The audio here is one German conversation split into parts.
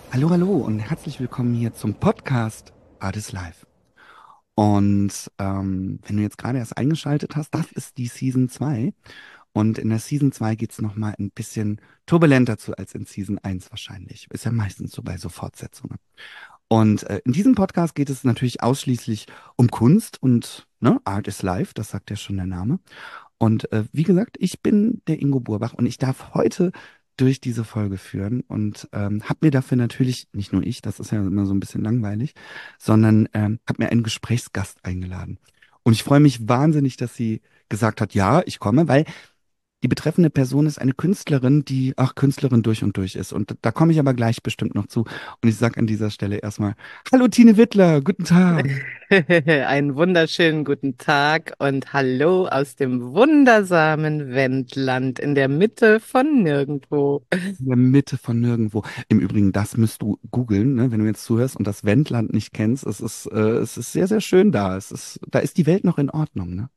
Hallo, hallo und herzlich willkommen hier zum Podcast Art is Life. Und wenn du jetzt gerade erst eingeschaltet hast, das ist die Season 2. Und in der Season 2 geht es nochmal ein bisschen turbulenter zu als in Season 1 wahrscheinlich. Ist ja meistens so bei so Fortsetzungen. Und in diesem Podcast geht es natürlich ausschließlich um Kunst und ne, Art is Life, das sagt ja schon der Name. Und wie gesagt, ich bin der Ingo Burbach und ich darf heute durch diese Folge führen und habe mir dafür natürlich, nicht nur ich, das ist ja immer so ein bisschen langweilig, sondern habe mir einen Gesprächsgast eingeladen. Und ich freue mich wahnsinnig, dass sie gesagt hat, ja, ich komme, weil die betreffende Person ist eine Künstlerin, die auch Künstlerin durch und durch ist. Und da komme ich aber gleich bestimmt noch zu. Und ich sage an dieser Stelle erstmal, hallo Tine Wittler, guten Tag. Einen wunderschönen guten Tag und hallo aus dem wundersamen Wendland in der Mitte von nirgendwo. In der Mitte von nirgendwo. Im Übrigen, das müsst du googeln, ne, wenn du jetzt zuhörst und das Wendland nicht kennst. Es ist sehr, sehr schön da. Da ist die Welt noch in Ordnung, ne?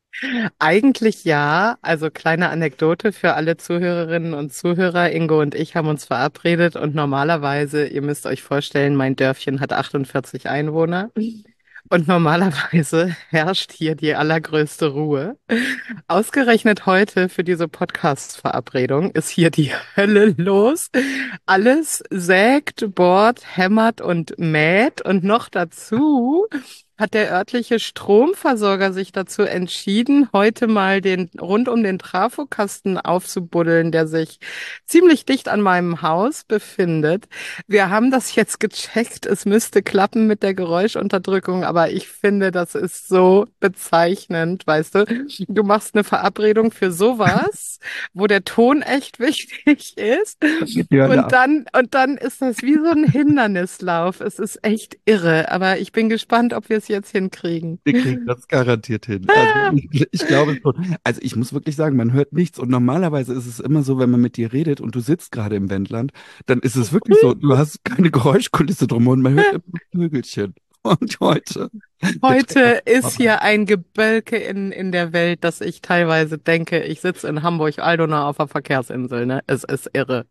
Eigentlich ja, also kleine Anekdote für alle Zuhörerinnen und Zuhörer. Ingo und ich haben uns verabredet und normalerweise, ihr müsst euch vorstellen, mein Dörfchen hat 48 Einwohner. Und normalerweise herrscht hier die allergrößte Ruhe. Ausgerechnet heute für diese Podcast-Verabredung ist hier die Hölle los. Alles sägt, bohrt, hämmert und mäht und noch dazu hat der örtliche Stromversorger sich dazu entschieden, heute mal den rund um den Trafokasten aufzubuddeln, der sich ziemlich dicht an meinem Haus befindet. Wir haben das jetzt gecheckt. Es müsste klappen mit der Geräuschunterdrückung, aber ich finde, das ist so bezeichnend, weißt du? Du machst eine Verabredung für sowas, wo der Ton echt wichtig ist. Da geht die Hölle Und ab. dann ist das wie so ein Hindernislauf. Es ist echt irre, aber ich bin gespannt, ob wir es jetzt hinkriegen. Wir kriegen das garantiert hin. Also ich glaube schon. Also ich muss wirklich sagen, man hört nichts. Und normalerweise ist es immer so, wenn man mit dir redet und du sitzt gerade im Wendland, dann ist es wirklich so, du hast keine Geräuschkulisse drumherum, man hört immer Vögelchen. Und heute beträgt das Heute ist vorbei. hier ein Gebölke in der Welt, dass ich teilweise denke, ich sitze in Hamburg-Altona auf der Verkehrsinsel, ne? Es ist irre.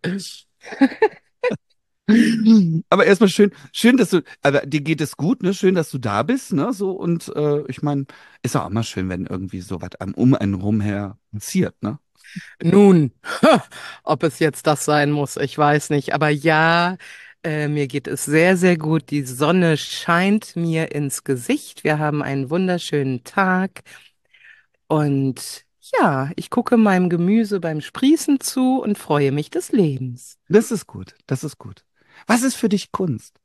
Aber erstmal schön, dass du, aber dir geht es gut, ne? Schön, dass du da bist, ne? So und ich meine, ist auch immer schön, wenn irgendwie so was um einen rum her passiert, ne? Nun, ob es jetzt das sein muss, ich weiß nicht. Aber ja, mir geht es sehr, sehr gut. Die Sonne scheint mir ins Gesicht. Wir haben einen wunderschönen Tag. Und ja, ich gucke meinem Gemüse beim Sprießen zu und freue mich des Lebens. Das ist gut, das ist gut. Was ist für dich Kunst?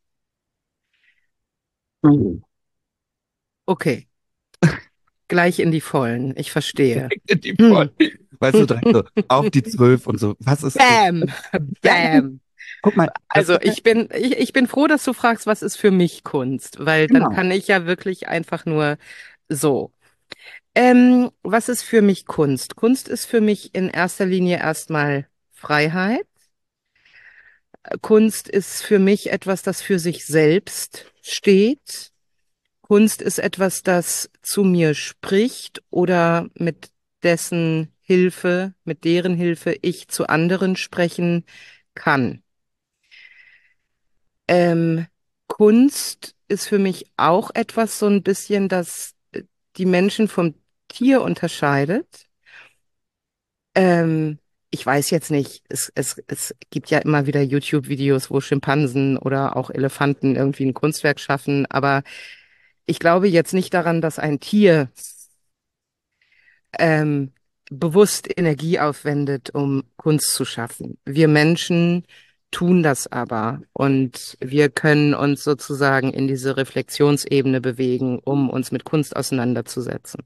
Oh. Okay, gleich in die Vollen. Ich verstehe. Die voll. Hm. Weißt du, direkt so auf die 12 und so. Was ist für Bam, Bam. bam. Guck mal, das Also hat ja, ich bin froh, dass du fragst, was ist für mich Kunst, weil dann genau. kann ich ja wirklich einfach nur so. Was ist für mich Kunst? Kunst ist für mich in erster Linie erstmal Freiheit. Kunst ist für mich etwas, das für sich selbst steht. Kunst ist etwas, das zu mir spricht oder mit dessen Hilfe, mit deren Hilfe ich zu anderen sprechen kann. Ähm, Kunst ist für mich auch etwas so ein bisschen, das die Menschen vom Tier unterscheidet. Ähm, Ich weiß jetzt nicht, es gibt ja immer wieder YouTube-Videos, wo Schimpansen oder auch Elefanten irgendwie ein Kunstwerk schaffen, aber ich glaube jetzt nicht daran, dass ein Tier ähm, bewusst Energie aufwendet, um Kunst zu schaffen. Wir Menschen tun das aber und wir können uns sozusagen in diese Reflexionsebene bewegen, um uns mit Kunst auseinanderzusetzen.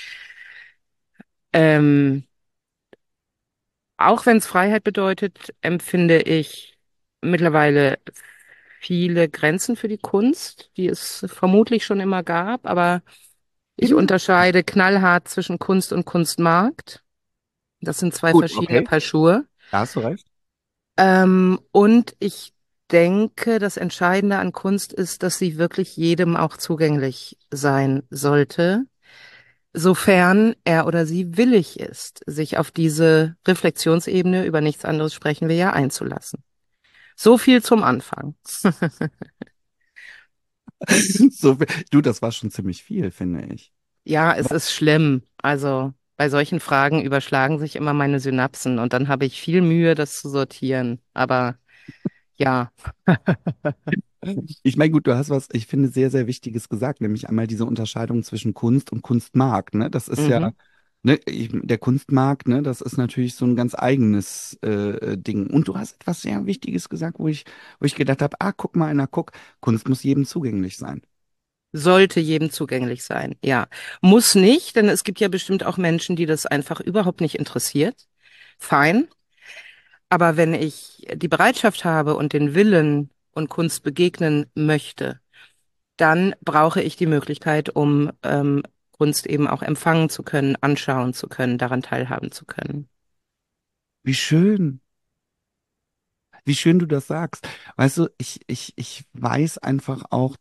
Ähm, Auch wenn es Freiheit bedeutet, empfinde ich mittlerweile viele Grenzen für die Kunst, die es vermutlich schon immer gab, aber ich Eben. unterscheide knallhart zwischen Kunst und Kunstmarkt. Das sind zwei Gut, verschiedene okay. Paar Schuhe. Da hast du recht. Und ich denke, das Entscheidende an Kunst ist, dass sie wirklich jedem auch zugänglich sein sollte, sofern er oder sie willig ist, sich auf diese Reflexionsebene, über nichts anderes sprechen wir ja, einzulassen. So viel zum Anfang. So, du, das war schon ziemlich viel, finde ich. Ja, es ist schlimm. Also bei solchen Fragen überschlagen sich immer meine Synapsen und dann habe ich viel Mühe, das zu sortieren. Aber ja. Ich meine, gut, du hast was, ich finde, sehr, sehr Wichtiges gesagt, nämlich einmal diese Unterscheidung zwischen Kunst und Kunstmarkt, ne? Das ist ja, Mhm. ne, der Kunstmarkt, ne, das ist natürlich so ein ganz eigenes Ding. Und du hast etwas sehr Wichtiges gesagt, wo ich gedacht habe, ah, guck mal einer, guck, Kunst muss jedem zugänglich sein. Sollte jedem zugänglich sein, ja. Muss nicht, denn es gibt ja bestimmt auch Menschen, die das einfach überhaupt nicht interessiert. Fein. Aber wenn ich die Bereitschaft habe und den Willen und Kunst begegnen möchte, dann brauche ich die Möglichkeit, um Kunst eben auch empfangen zu können, anschauen zu können, daran teilhaben zu können. Wie schön. Wie schön du das sagst. Weißt du, ich weiß einfach auch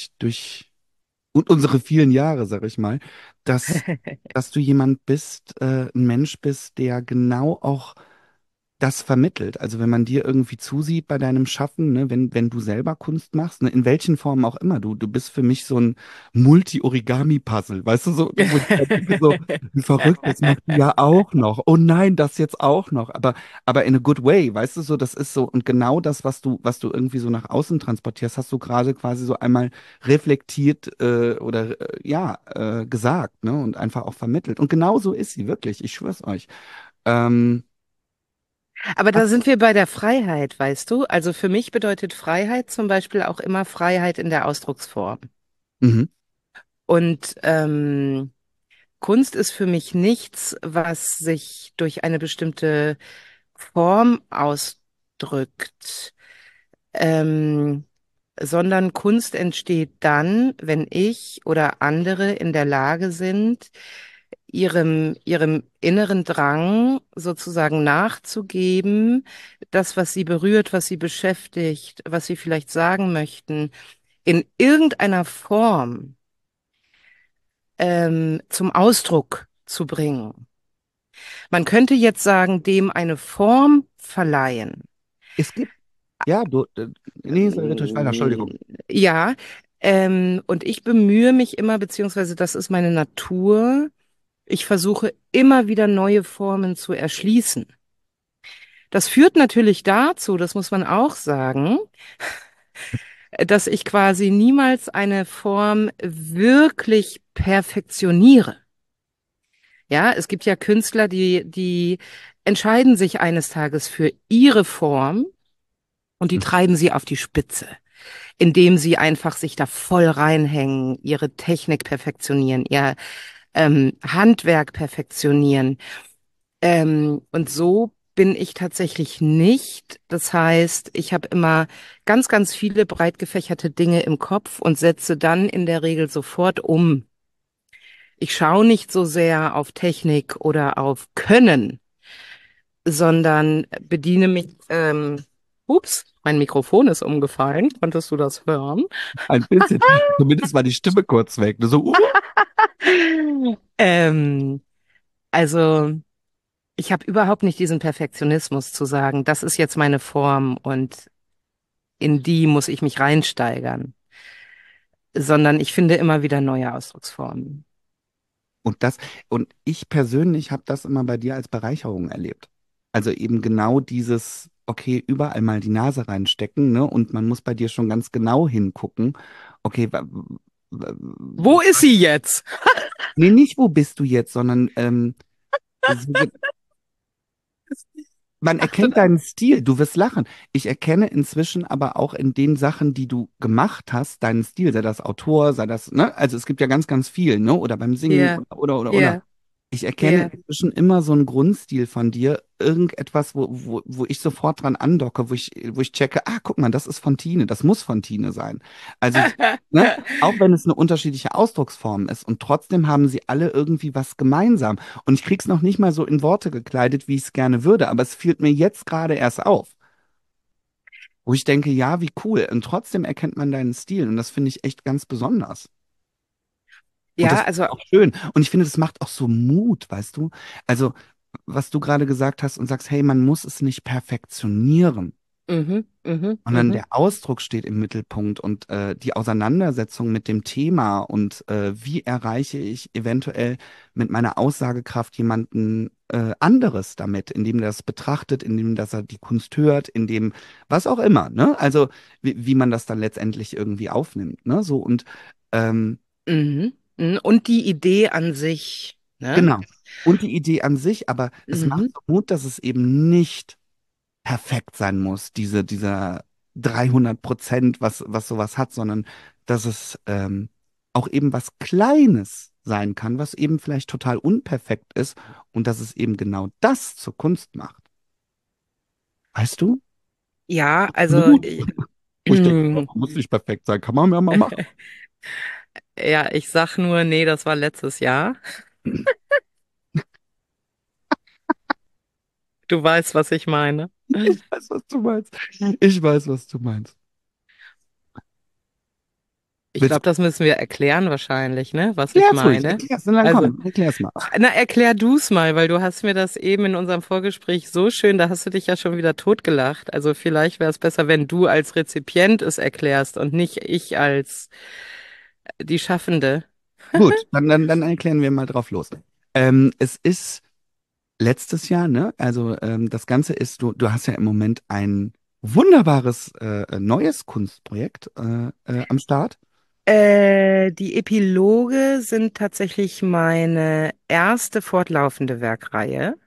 und unsere vielen Jahre, sag ich mal, dass du jemand bist, ein Mensch bist, der genau auch das vermittelt. Also wenn man dir irgendwie zusieht bei deinem Schaffen, ne, wenn du selber Kunst machst, ne, in welchen Formen auch immer, du bist für mich so ein Multi-Origami-Puzzle, weißt du, so, wo ich halt denke, so, wie verrückt, das macht die ja auch noch. Oh nein, das jetzt auch noch. Aber in a good way, weißt du, so, das ist so, und genau das, was du irgendwie so nach außen transportierst, hast du gerade quasi so einmal reflektiert oder ja, gesagt, ne, und einfach auch vermittelt. Und genau so ist sie, wirklich, ich schwör's euch. Ähm, Aber da sind wir bei der Freiheit, weißt du? Also für mich bedeutet Freiheit zum Beispiel auch immer Freiheit in der Ausdrucksform. mhm. Und Kunst ist für mich nichts, was sich durch eine bestimmte Form ausdrückt, ähm, sondern Kunst entsteht dann, wenn ich oder andere in der Lage sind, ihrem inneren Drang sozusagen nachzugeben, das, was sie berührt, was sie beschäftigt, was sie vielleicht sagen möchten, in irgendeiner Form zum Ausdruck zu bringen. Man könnte jetzt sagen, dem eine Form verleihen. Es gibt, ja, nee, red ruhig weiter, Ähm, Entschuldigung. ja, und ich bemühe mich immer, beziehungsweise das ist meine Natur. Ich versuche immer wieder neue Formen zu erschließen. Das führt natürlich dazu, das muss man auch sagen, dass ich quasi niemals eine Form wirklich perfektioniere. Ja, es gibt ja Künstler, die entscheiden sich eines Tages für ihre Form und die treiben sie auf die Spitze, indem sie einfach sich da voll reinhängen, ihre Technik perfektionieren, ihr Handwerk perfektionieren. Und so bin ich tatsächlich nicht. Das heißt, ich habe immer ganz, ganz viele breit gefächerte Dinge im Kopf und setze dann in der Regel sofort um. Ich schaue nicht so sehr auf Technik oder auf Können, sondern bediene mich. Ups, mein Mikrofon ist umgefallen. Konntest du das hören? Ein bisschen. Zumindest war die Stimme kurz weg. So, Ähm, also ich habe überhaupt nicht diesen Perfektionismus zu sagen, das ist jetzt meine Form und in die muss ich mich reinsteigern, sondern ich finde immer wieder neue Ausdrucksformen. und das, und ich persönlich habe das immer bei dir als Bereicherung erlebt. Also eben genau dieses, okay, überall mal die Nase reinstecken, ne? Und man muss bei dir schon ganz genau hingucken. Okay, Wo ist sie jetzt? nee, nicht wo bist du jetzt, sondern so man Ach, du, erkennt deinen Stil, du wirst lachen. Ich erkenne inzwischen aber auch in den Sachen, die du gemacht hast, deinen Stil, sei das Autor, sei das, ne? Also es gibt ja ganz, ganz viel, ne? Oder beim Singen ja, oder. ja, Ich erkenne ja. inzwischen immer so einen Grundstil von dir, irgendetwas, wo ich sofort dran andocke, wo ich checke, ah, guck mal, das ist von Tine, das muss von Tine sein. Also, ne? Auch wenn es eine unterschiedliche Ausdrucksform ist und trotzdem haben sie alle irgendwie was gemeinsam. Und ich krieg's noch nicht mal so in Worte gekleidet, wie ich es gerne würde, aber es fiel mir jetzt gerade erst auf, wo ich denke, ja, wie cool. Und trotzdem erkennt man deinen Stil und das finde ich echt ganz besonders. Und das Ja, ist also auch schön. Und ich finde, das macht auch so Mut, weißt du? Also, was du gerade gesagt hast und sagst, hey, man muss es nicht perfektionieren. Mhm, mhm, Sondern mhm. der Ausdruck steht im Mittelpunkt und die Auseinandersetzung mit dem Thema und wie erreiche ich eventuell mit meiner Aussagekraft jemanden anderes damit, indem er das betrachtet, indem dass er die Kunst hört, indem was auch immer, ne? Also wie man das dann letztendlich irgendwie aufnimmt, ne? So und ähm, Mhm. Mhm. Und die Idee an sich, ne? genau. Und die Idee an sich, aber es macht Mhm. so Mut, dass es eben nicht perfekt sein muss, dieser 300%, was sowas hat, sondern dass es auch eben was Kleines sein kann, was eben vielleicht total unperfekt ist und dass es eben genau das zur Kunst macht. Weißt du? Ja, also Mut. Wo ich denke, oh, muss nicht perfekt sein, kann man ja mal machen. ja, ich sag nur, nee, das war letztes Jahr. Du weißt, was ich meine. Ich weiß, was du meinst. Ich weiß, was du meinst. Ich Willst glaube, du, das müssen wir erklären wahrscheinlich, ne, was ich erklär's ruhig, meine. erklär's, und dann Also, komm, erklär's mal. na, erklär du's mal, weil du hast mir das eben in unserem Vorgespräch so schön, da hast du dich ja schon wieder totgelacht. Also vielleicht wäre es besser, wenn du als Rezipient es erklärst und nicht ich als die Schaffende. Gut, dann erklären wir mal drauf los. Es ist letztes Jahr, ne? Also das Ganze ist, du hast ja im Moment ein wunderbares neues Kunstprojekt am Start. Die Epiloge sind tatsächlich meine erste fortlaufende Werkreihe.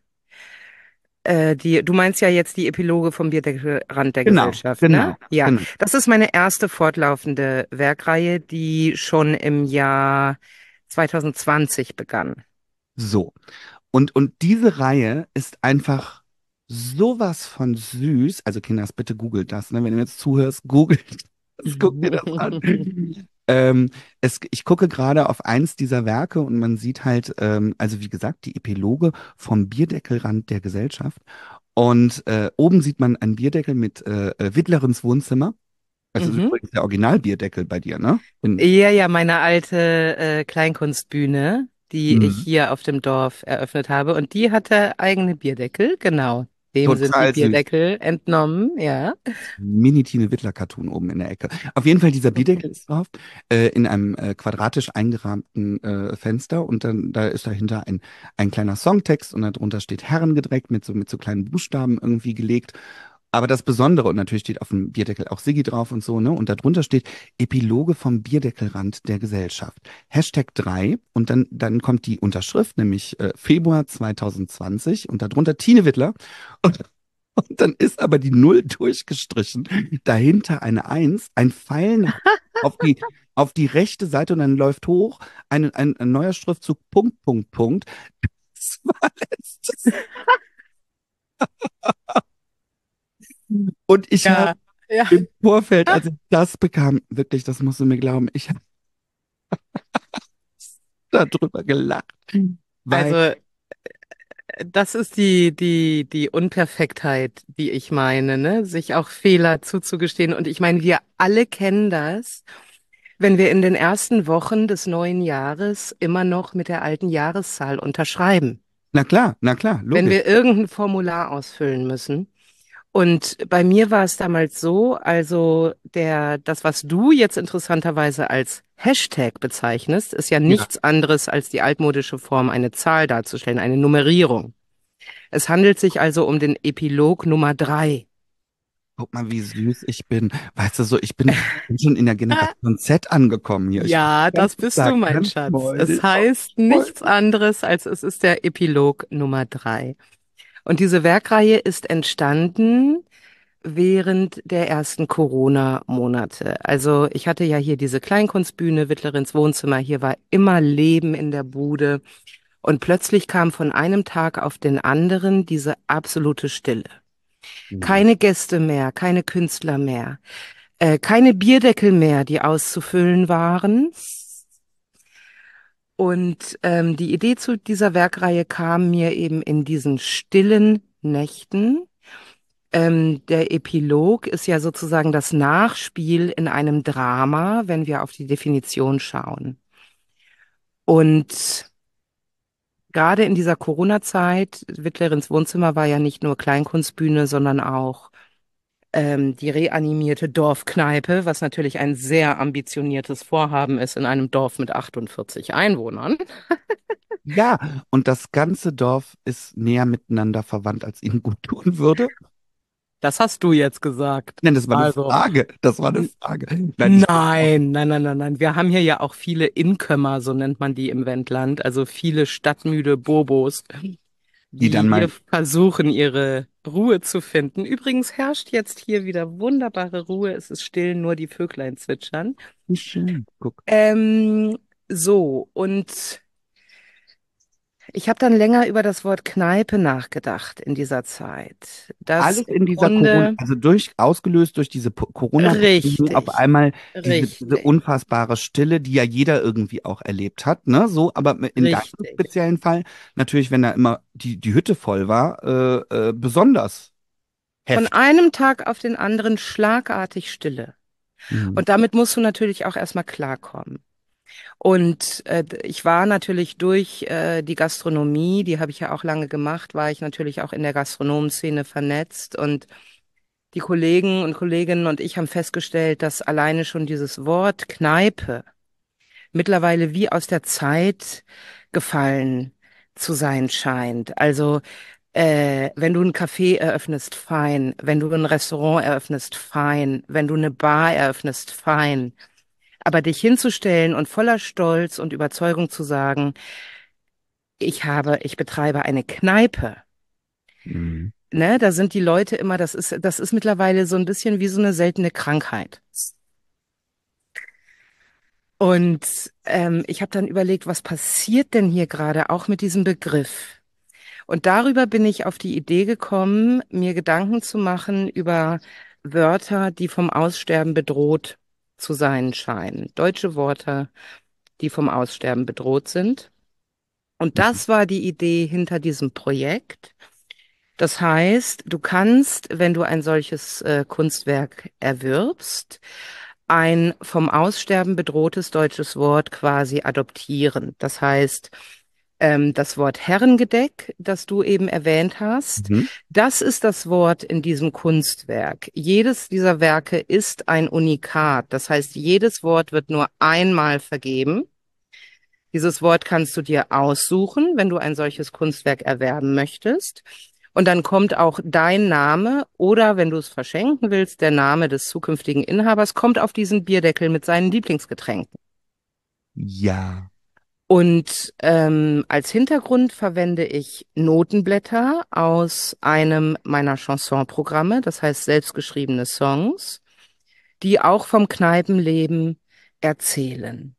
Du meinst ja jetzt die Epiloge vom Bierdelrand der Genau, Gesellschaft, ne? genau, Ja, genau. das ist meine erste fortlaufende Werkreihe, die schon im Jahr 2020 begann. So. Und diese Reihe ist einfach sowas von süß. Also Kinders, bitte googelt das, ne? Wenn du jetzt zuhörst, googelt das, guck dir das an. Ähm, ich gucke gerade auf eins dieser Werke und man sieht halt, also wie gesagt, die Epiloge vom Bierdeckelrand der Gesellschaft. Und oben sieht man einen Bierdeckel mit Wittlerens Wohnzimmer. Das ist Mhm. übrigens der Originalbierdeckel bei dir, ne? Ja, ja, meine alte Kleinkunstbühne, die ich Mhm. hier auf dem Dorf eröffnet habe. Und die hatte eigene Bierdeckel, genau. Dem sind die Total süß. Bierdeckel entnommen, ja. Mini-Tine Wittler-Cartoon oben in der Ecke. Auf jeden Fall, dieser Bierdeckel ist drauf, in einem quadratisch eingerahmten Fenster und dann da ist dahinter ein kleiner Songtext und darunter steht Herrengedreck mit so kleinen Buchstaben irgendwie gelegt. Aber das Besondere, und natürlich steht auf dem Bierdeckel auch Siggi drauf und so, ne? Und darunter steht Epiloge vom Bierdeckelrand der Gesellschaft. Hashtag 3 und dann kommt die Unterschrift, nämlich Februar 2020 und darunter Tine Wittler. Und dann ist aber die Null durchgestrichen, dahinter eine Eins, ein Pfeil auf die rechte Seite und dann läuft hoch ein neuer Schriftzug, Punkt, Punkt, Punkt. Das war letztes. Und ich habe Ja, ja. im Vorfeld, als ich das bekam, wirklich, das musst du mir glauben, ich habe darüber gelacht, weil, Also das ist die Unperfektheit, die ich meine, ne? Sich auch Fehler zuzugestehen. Und ich meine, wir alle kennen das, wenn wir in den ersten Wochen des neuen Jahres immer noch mit der alten Jahreszahl unterschreiben. na klar, Wenn logisch. wir irgendein Formular ausfüllen müssen. Und bei mir war es damals so, also das, was du jetzt interessanterweise als Hashtag bezeichnest, ist ja Ja. nichts anderes als die altmodische Form, eine Zahl darzustellen, eine Nummerierung. Es handelt sich also um den Epilog Nummer 3. Guck mal, wie süß ich bin. Weißt du so, ich bin schon in der Generation Z angekommen hier. Ich bin Ja, ganz, das bist du, da mein ganz Schatz. Es freudig. heißt Voll. nichts anderes, als es ist der Epilog Nummer 3. Und diese Werkreihe ist entstanden während der ersten Corona-Monate. Also ich hatte ja hier diese Kleinkunstbühne, Wittlerins Wohnzimmer, hier war immer Leben in der Bude. Und plötzlich kam von einem Tag auf den anderen diese absolute Stille. Mhm. Keine Gäste mehr, keine Künstler mehr, keine Bierdeckel mehr, die auszufüllen waren. Und die Idee zu dieser Werkreihe kam mir eben in diesen stillen Nächten. Der Epilog ist ja sozusagen das Nachspiel in einem Drama, wenn wir auf die Definition schauen. Und gerade in dieser Corona-Zeit, Wittlerins Wohnzimmer war ja nicht nur Kleinkunstbühne, sondern auch die reanimierte Dorfkneipe, was natürlich ein sehr ambitioniertes Vorhaben ist in einem Dorf mit 48 Einwohnern. Ja, und das ganze Dorf ist näher miteinander verwandt, als ihnen gut tun würde. Das hast du jetzt gesagt. Nein, das war eine Also, Frage. Das war eine n- Frage. Nein, ich bin auch, nein, nein, nein, nein, nein. Wir haben hier ja auch viele Inkömmer, so nennt man die im Wendland, also viele stadtmüde Bobos, die dann die hier mal, versuchen, ihre Ruhe zu finden. Übrigens herrscht jetzt hier wieder wunderbare Ruhe. Es ist still, nur die Vöglein zwitschern. wie schön, guck. Ähm, so, und ich habe dann länger über das Wort Kneipe nachgedacht in dieser Zeit. Das Alles im in dieser Corona, Grunde also ausgelöst durch diese Corona-Pandemie auf richtig, einmal diese richtig, unfassbare Stille, die ja jeder irgendwie auch erlebt hat, ne? So, aber in deinem richtig. speziellen Fall, natürlich, wenn da immer die Hütte voll war, besonders Von heftig. einem Tag auf den anderen schlagartig Stille. Mhm. Und damit musst du natürlich auch erstmal klarkommen. Und ich war natürlich durch die Gastronomie, die habe ich ja auch lange gemacht, war ich natürlich auch in der Gastronomenszene vernetzt. Und die Kollegen und Kolleginnen und ich haben festgestellt, dass alleine schon dieses Wort Kneipe mittlerweile wie aus der Zeit gefallen zu sein scheint. Also wenn du ein Café eröffnest, fein. Wenn du ein Restaurant eröffnest, fein. Wenn du eine Bar eröffnest, fein. Aber dich hinzustellen und voller Stolz und Überzeugung zu sagen, ich betreibe eine Kneipe. Mhm. Ne, da sind die Leute immer, das ist mittlerweile so ein bisschen wie so eine seltene Krankheit. Und ich habe dann überlegt, was passiert denn hier gerade auch mit diesem Begriff? Und darüber bin ich auf die Idee gekommen, mir Gedanken zu machen über Wörter, die vom Aussterben bedroht zu sein scheinen. Deutsche Wörter, die vom Aussterben bedroht sind. Und Mhm. das war die Idee hinter diesem Projekt. Das heißt, du kannst, wenn du ein solches Kunstwerk erwirbst, ein vom Aussterben bedrohtes deutsches Wort quasi adoptieren. Das heißt, das Wort Herrengedeck, das du eben erwähnt hast, Mhm. das ist das Wort in diesem Kunstwerk. Jedes dieser Werke ist ein Unikat. Das heißt, jedes Wort wird nur einmal vergeben. Dieses Wort kannst du dir aussuchen, wenn du ein solches Kunstwerk erwerben möchtest. Und dann kommt auch dein Name oder, wenn du es verschenken willst, der Name des zukünftigen Inhabers, kommt auf diesen Bierdeckel mit seinen Lieblingsgetränken. Ja. Und als Hintergrund verwende ich Notenblätter aus einem meiner Chansonprogramme, das heißt selbstgeschriebene Songs, die auch vom Kneipenleben erzählen.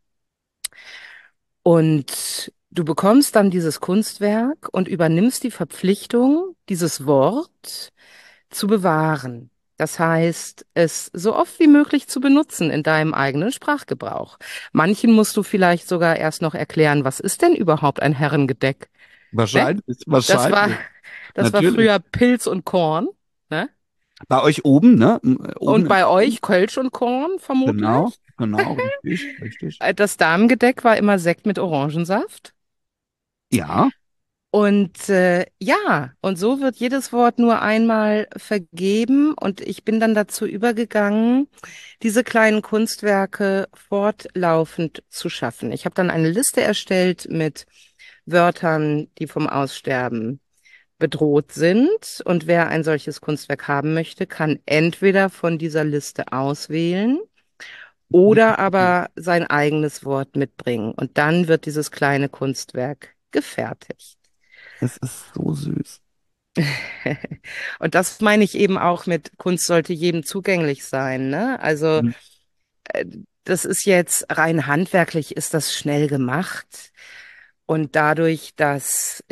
Und du bekommst dann dieses Kunstwerk und übernimmst die Verpflichtung, dieses Wort zu bewahren. Das heißt, es so oft wie möglich zu benutzen in deinem eigenen Sprachgebrauch. Manchen musst du vielleicht sogar erst noch erklären, was ist denn überhaupt ein Herrengedeck? Ne? Wahrscheinlich, Das war, wahrscheinlich. das war Natürlich. früher Pilz und Korn, ne? Bei euch oben, ne? Oben Und im bei Norden. euch Kölsch und Korn Genau, vermutlich. genau, richtig, richtig. Das Damengedeck war immer Sekt mit Orangensaft. Ja. Und ja, und so wird jedes Wort nur einmal vergeben und ich bin dann dazu übergegangen, diese kleinen Kunstwerke fortlaufend zu schaffen. Ich habe dann eine Liste erstellt mit Wörtern, die vom Aussterben bedroht sind und wer ein solches Kunstwerk haben möchte, kann entweder von dieser Liste auswählen oder aber sein eigenes Wort mitbringen und dann wird dieses kleine Kunstwerk gefertigt. Es ist so süß. Und das meine ich eben auch mit Kunst sollte jedem zugänglich sein, ne? Also Mhm. äh, das ist jetzt rein handwerklich ist das schnell gemacht und dadurch, dass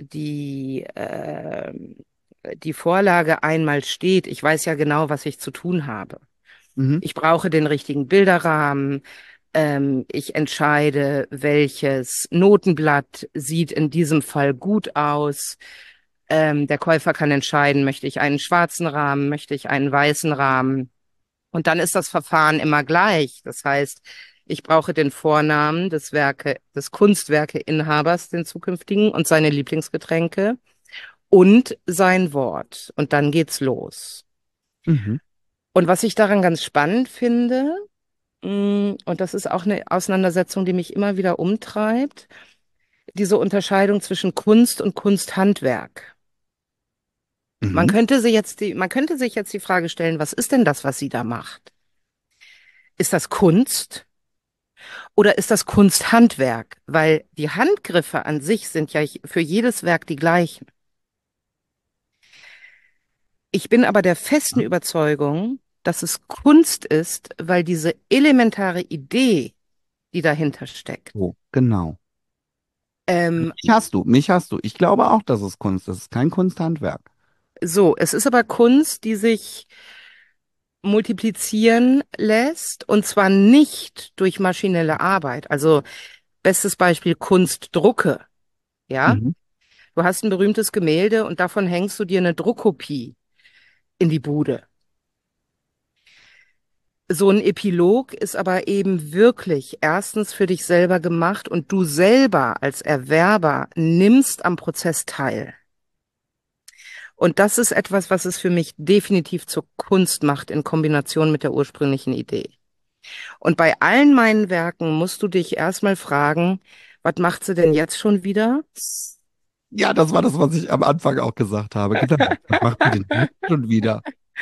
die Vorlage einmal steht, ich weiß ja genau, was ich zu tun habe. Mhm. Ich brauche den richtigen Bilderrahmen. Ich entscheide, welches Notenblatt sieht in diesem Fall gut aus. Der Käufer kann entscheiden, möchte ich einen schwarzen Rahmen, möchte ich einen weißen Rahmen. Und dann ist das Verfahren immer gleich. Das heißt, ich brauche den Vornamen des Kunstwerkeinhabers, den zukünftigen, und seine Lieblingsgetränke und sein Wort. Und dann geht's los. Mhm. Und was ich daran ganz spannend finde, und das ist auch eine Auseinandersetzung, die mich immer wieder umtreibt, diese Unterscheidung zwischen Kunst und Kunsthandwerk. Mhm. Man könnte sich jetzt die Frage stellen, was ist denn das, was sie da macht? Ist das Kunst oder ist das Kunsthandwerk? Weil die Handgriffe an sich sind ja für jedes Werk die gleichen. Ich bin aber der festen Überzeugung, dass es Kunst ist, weil diese elementare Idee, die dahinter steckt. So, genau. Ähm, Mich hast du. Ich glaube auch, dass es Kunst ist. Es ist kein Kunsthandwerk. es ist aber Kunst, die sich multiplizieren lässt und zwar nicht durch maschinelle Arbeit. Also bestes Beispiel Kunstdrucke, ja? Mhm. Du hast ein berühmtes Gemälde und davon hängst du dir eine Druckkopie in die Bude. So ein Epilog ist aber eben wirklich erstens für dich selber gemacht und du selber als Erwerber nimmst am Prozess teil. Und das ist etwas, was es für mich definitiv zur Kunst macht in Kombination mit der ursprünglichen Idee. Und bei allen meinen Werken musst du dich erstmal fragen, was macht sie denn jetzt schon wieder? Ja, das war das, was ich am Anfang auch gesagt habe. Genau. Was macht sie denn jetzt schon wieder?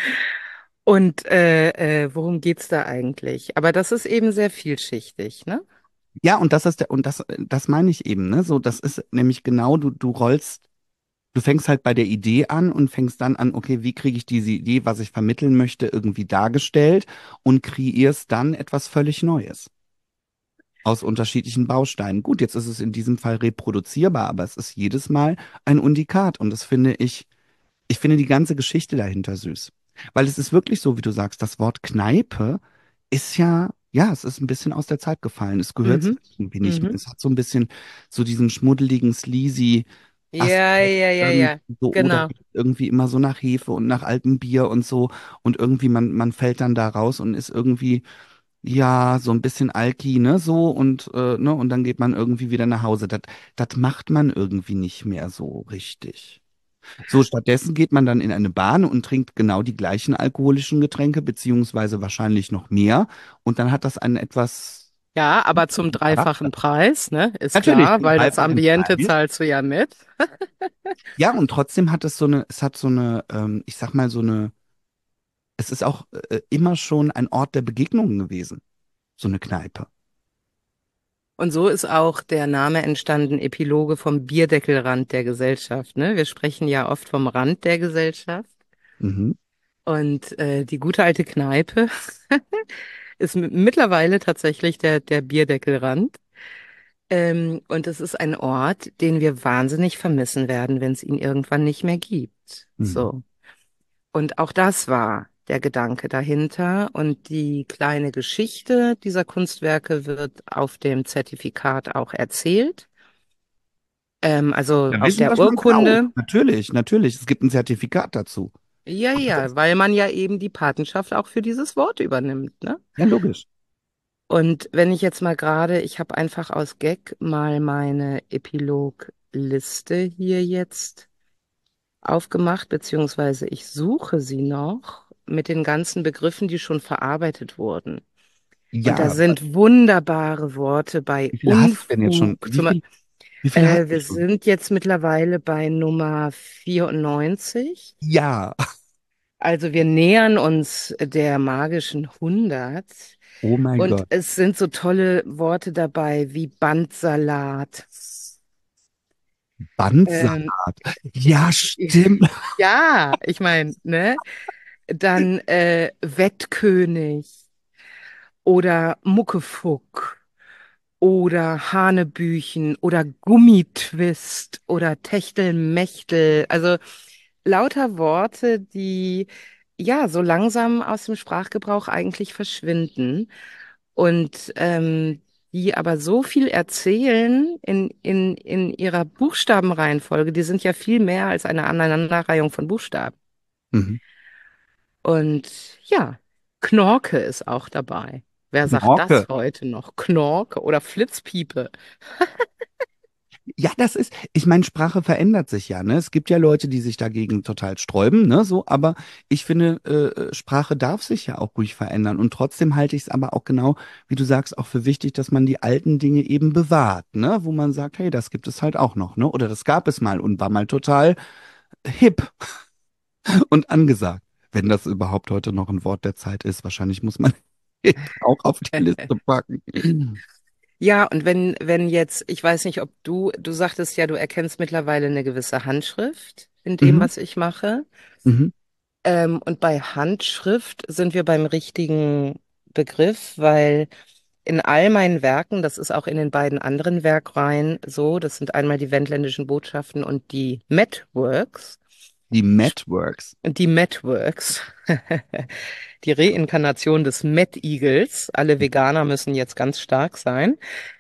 Und worum geht's da eigentlich? Aber das ist eben sehr vielschichtig, ne? Ja, und das meine ich eben, ne? So, das ist nämlich genau, du fängst halt bei der Idee an und fängst dann an, okay, wie kriege ich diese Idee, was ich vermitteln möchte, irgendwie dargestellt und kreierst dann etwas völlig Neues aus unterschiedlichen Bausteinen. Gut, jetzt ist es in diesem Fall reproduzierbar, aber es ist jedes Mal ein Unikat und das finde ich finde die ganze Geschichte dahinter süß. Weil es ist wirklich so, wie du sagst, das Wort Kneipe ist ja, es ist ein bisschen aus der Zeit gefallen. Es gehört sich Mhm. irgendwie nicht mehr. Mhm. Es hat so ein bisschen so diesen schmuddeligen, sleazy Ja, Aspekt ja, ja, irgendwie ja. so, oder Genau. irgendwie immer so nach Hefe und nach altem Bier und so. Und irgendwie man fällt dann da raus und ist irgendwie, ja, so ein bisschen alki, ne, so ne, und dann geht man irgendwie wieder nach Hause. Das macht man irgendwie nicht mehr so richtig. So, stattdessen geht man dann in eine Bahn und trinkt genau die gleichen alkoholischen Getränke, beziehungsweise wahrscheinlich noch mehr. Und dann hat das einen etwas Ja, aber zum Charakter. dreifachen Preis, ne? Ist Natürlich, klar, zum weil das dreifachen Ambiente Preis. zahlst du ja mit. Ja, und trotzdem hat es hat so eine, ich sag mal, es ist auch immer schon ein Ort der Begegnungen gewesen, so eine Kneipe. Und so ist auch der Name entstanden, Epiloge vom Bierdeckelrand der Gesellschaft, ne? Wir sprechen ja oft vom Rand der Gesellschaft. Mhm. Und die gute alte Kneipe ist mittlerweile tatsächlich der Bierdeckelrand. Und es ist ein Ort, den wir wahnsinnig vermissen werden, wenn es ihn irgendwann nicht mehr gibt. Mhm. So. Und auch das war der Gedanke dahinter. Und die kleine Geschichte dieser Kunstwerke wird auf dem Zertifikat auch erzählt. Also Ja, auf wissen der das manche auch. Urkunde. Natürlich, natürlich. Es gibt ein Zertifikat dazu. Ja, ja, weil man ja eben die Patenschaft auch für dieses Wort übernimmt, ne? Ja, logisch. Und wenn ich jetzt mal gerade, ich habe einfach aus Gag mal meine Epilogliste hier jetzt aufgemacht, beziehungsweise ich suche sie noch mit den ganzen Begriffen, die schon verarbeitet wurden. Und da Ja, sind wunderbare Worte bei wie viele hast du denn jetzt schon? Unfug. Wie viele hast du Wir schon? sind jetzt mittlerweile bei Nummer 94. Ja. Also wir nähern uns der magischen 100. Oh mein Und Gott. es sind so tolle Worte dabei wie Bandsalat. Bandsalat. Ähm, Ja, stimmt. ja, ich meine, ne? Dann Wettkönig oder Muckefuck oder Hanebüchen oder Gummitwist oder Techtelmechtel. Also lauter Worte, die ja so langsam aus dem Sprachgebrauch eigentlich verschwinden und die aber so viel erzählen in ihrer Buchstabenreihenfolge. Die sind ja viel mehr als eine Aneinanderreihung von Buchstaben. Mhm. Und ja, Knorke ist auch dabei. Wer sagt Knorke. das heute noch? Knorke oder Flitzpiepe? Ja, ich meine, Sprache verändert sich ja, ne? Es gibt ja Leute, die sich dagegen total sträuben, ne, so, aber ich finde, Sprache darf sich ja auch ruhig verändern. Und trotzdem halte ich es aber auch genau, wie du sagst, auch für wichtig, dass man die alten Dinge eben bewahrt, ne? Wo man sagt, hey, das gibt es halt auch noch, ne? Oder das gab es mal und war mal total hip und angesagt. Wenn das überhaupt heute noch ein Wort der Zeit ist. Wahrscheinlich muss man auch auf die Liste packen. Ja, und wenn jetzt, ich weiß nicht, ob du sagtest ja, du erkennst mittlerweile eine gewisse Handschrift in dem, Mhm, was ich mache. mhm. Und bei Handschrift sind wir beim richtigen Begriff, weil in all meinen Werken, das ist auch in den beiden anderen Werkreihen so, das sind einmal die Wendländischen Botschaften und die Metworks. Die Networks. Die Metworks, die Reinkarnation des Met-Igels. Alle Veganer müssen jetzt ganz stark sein.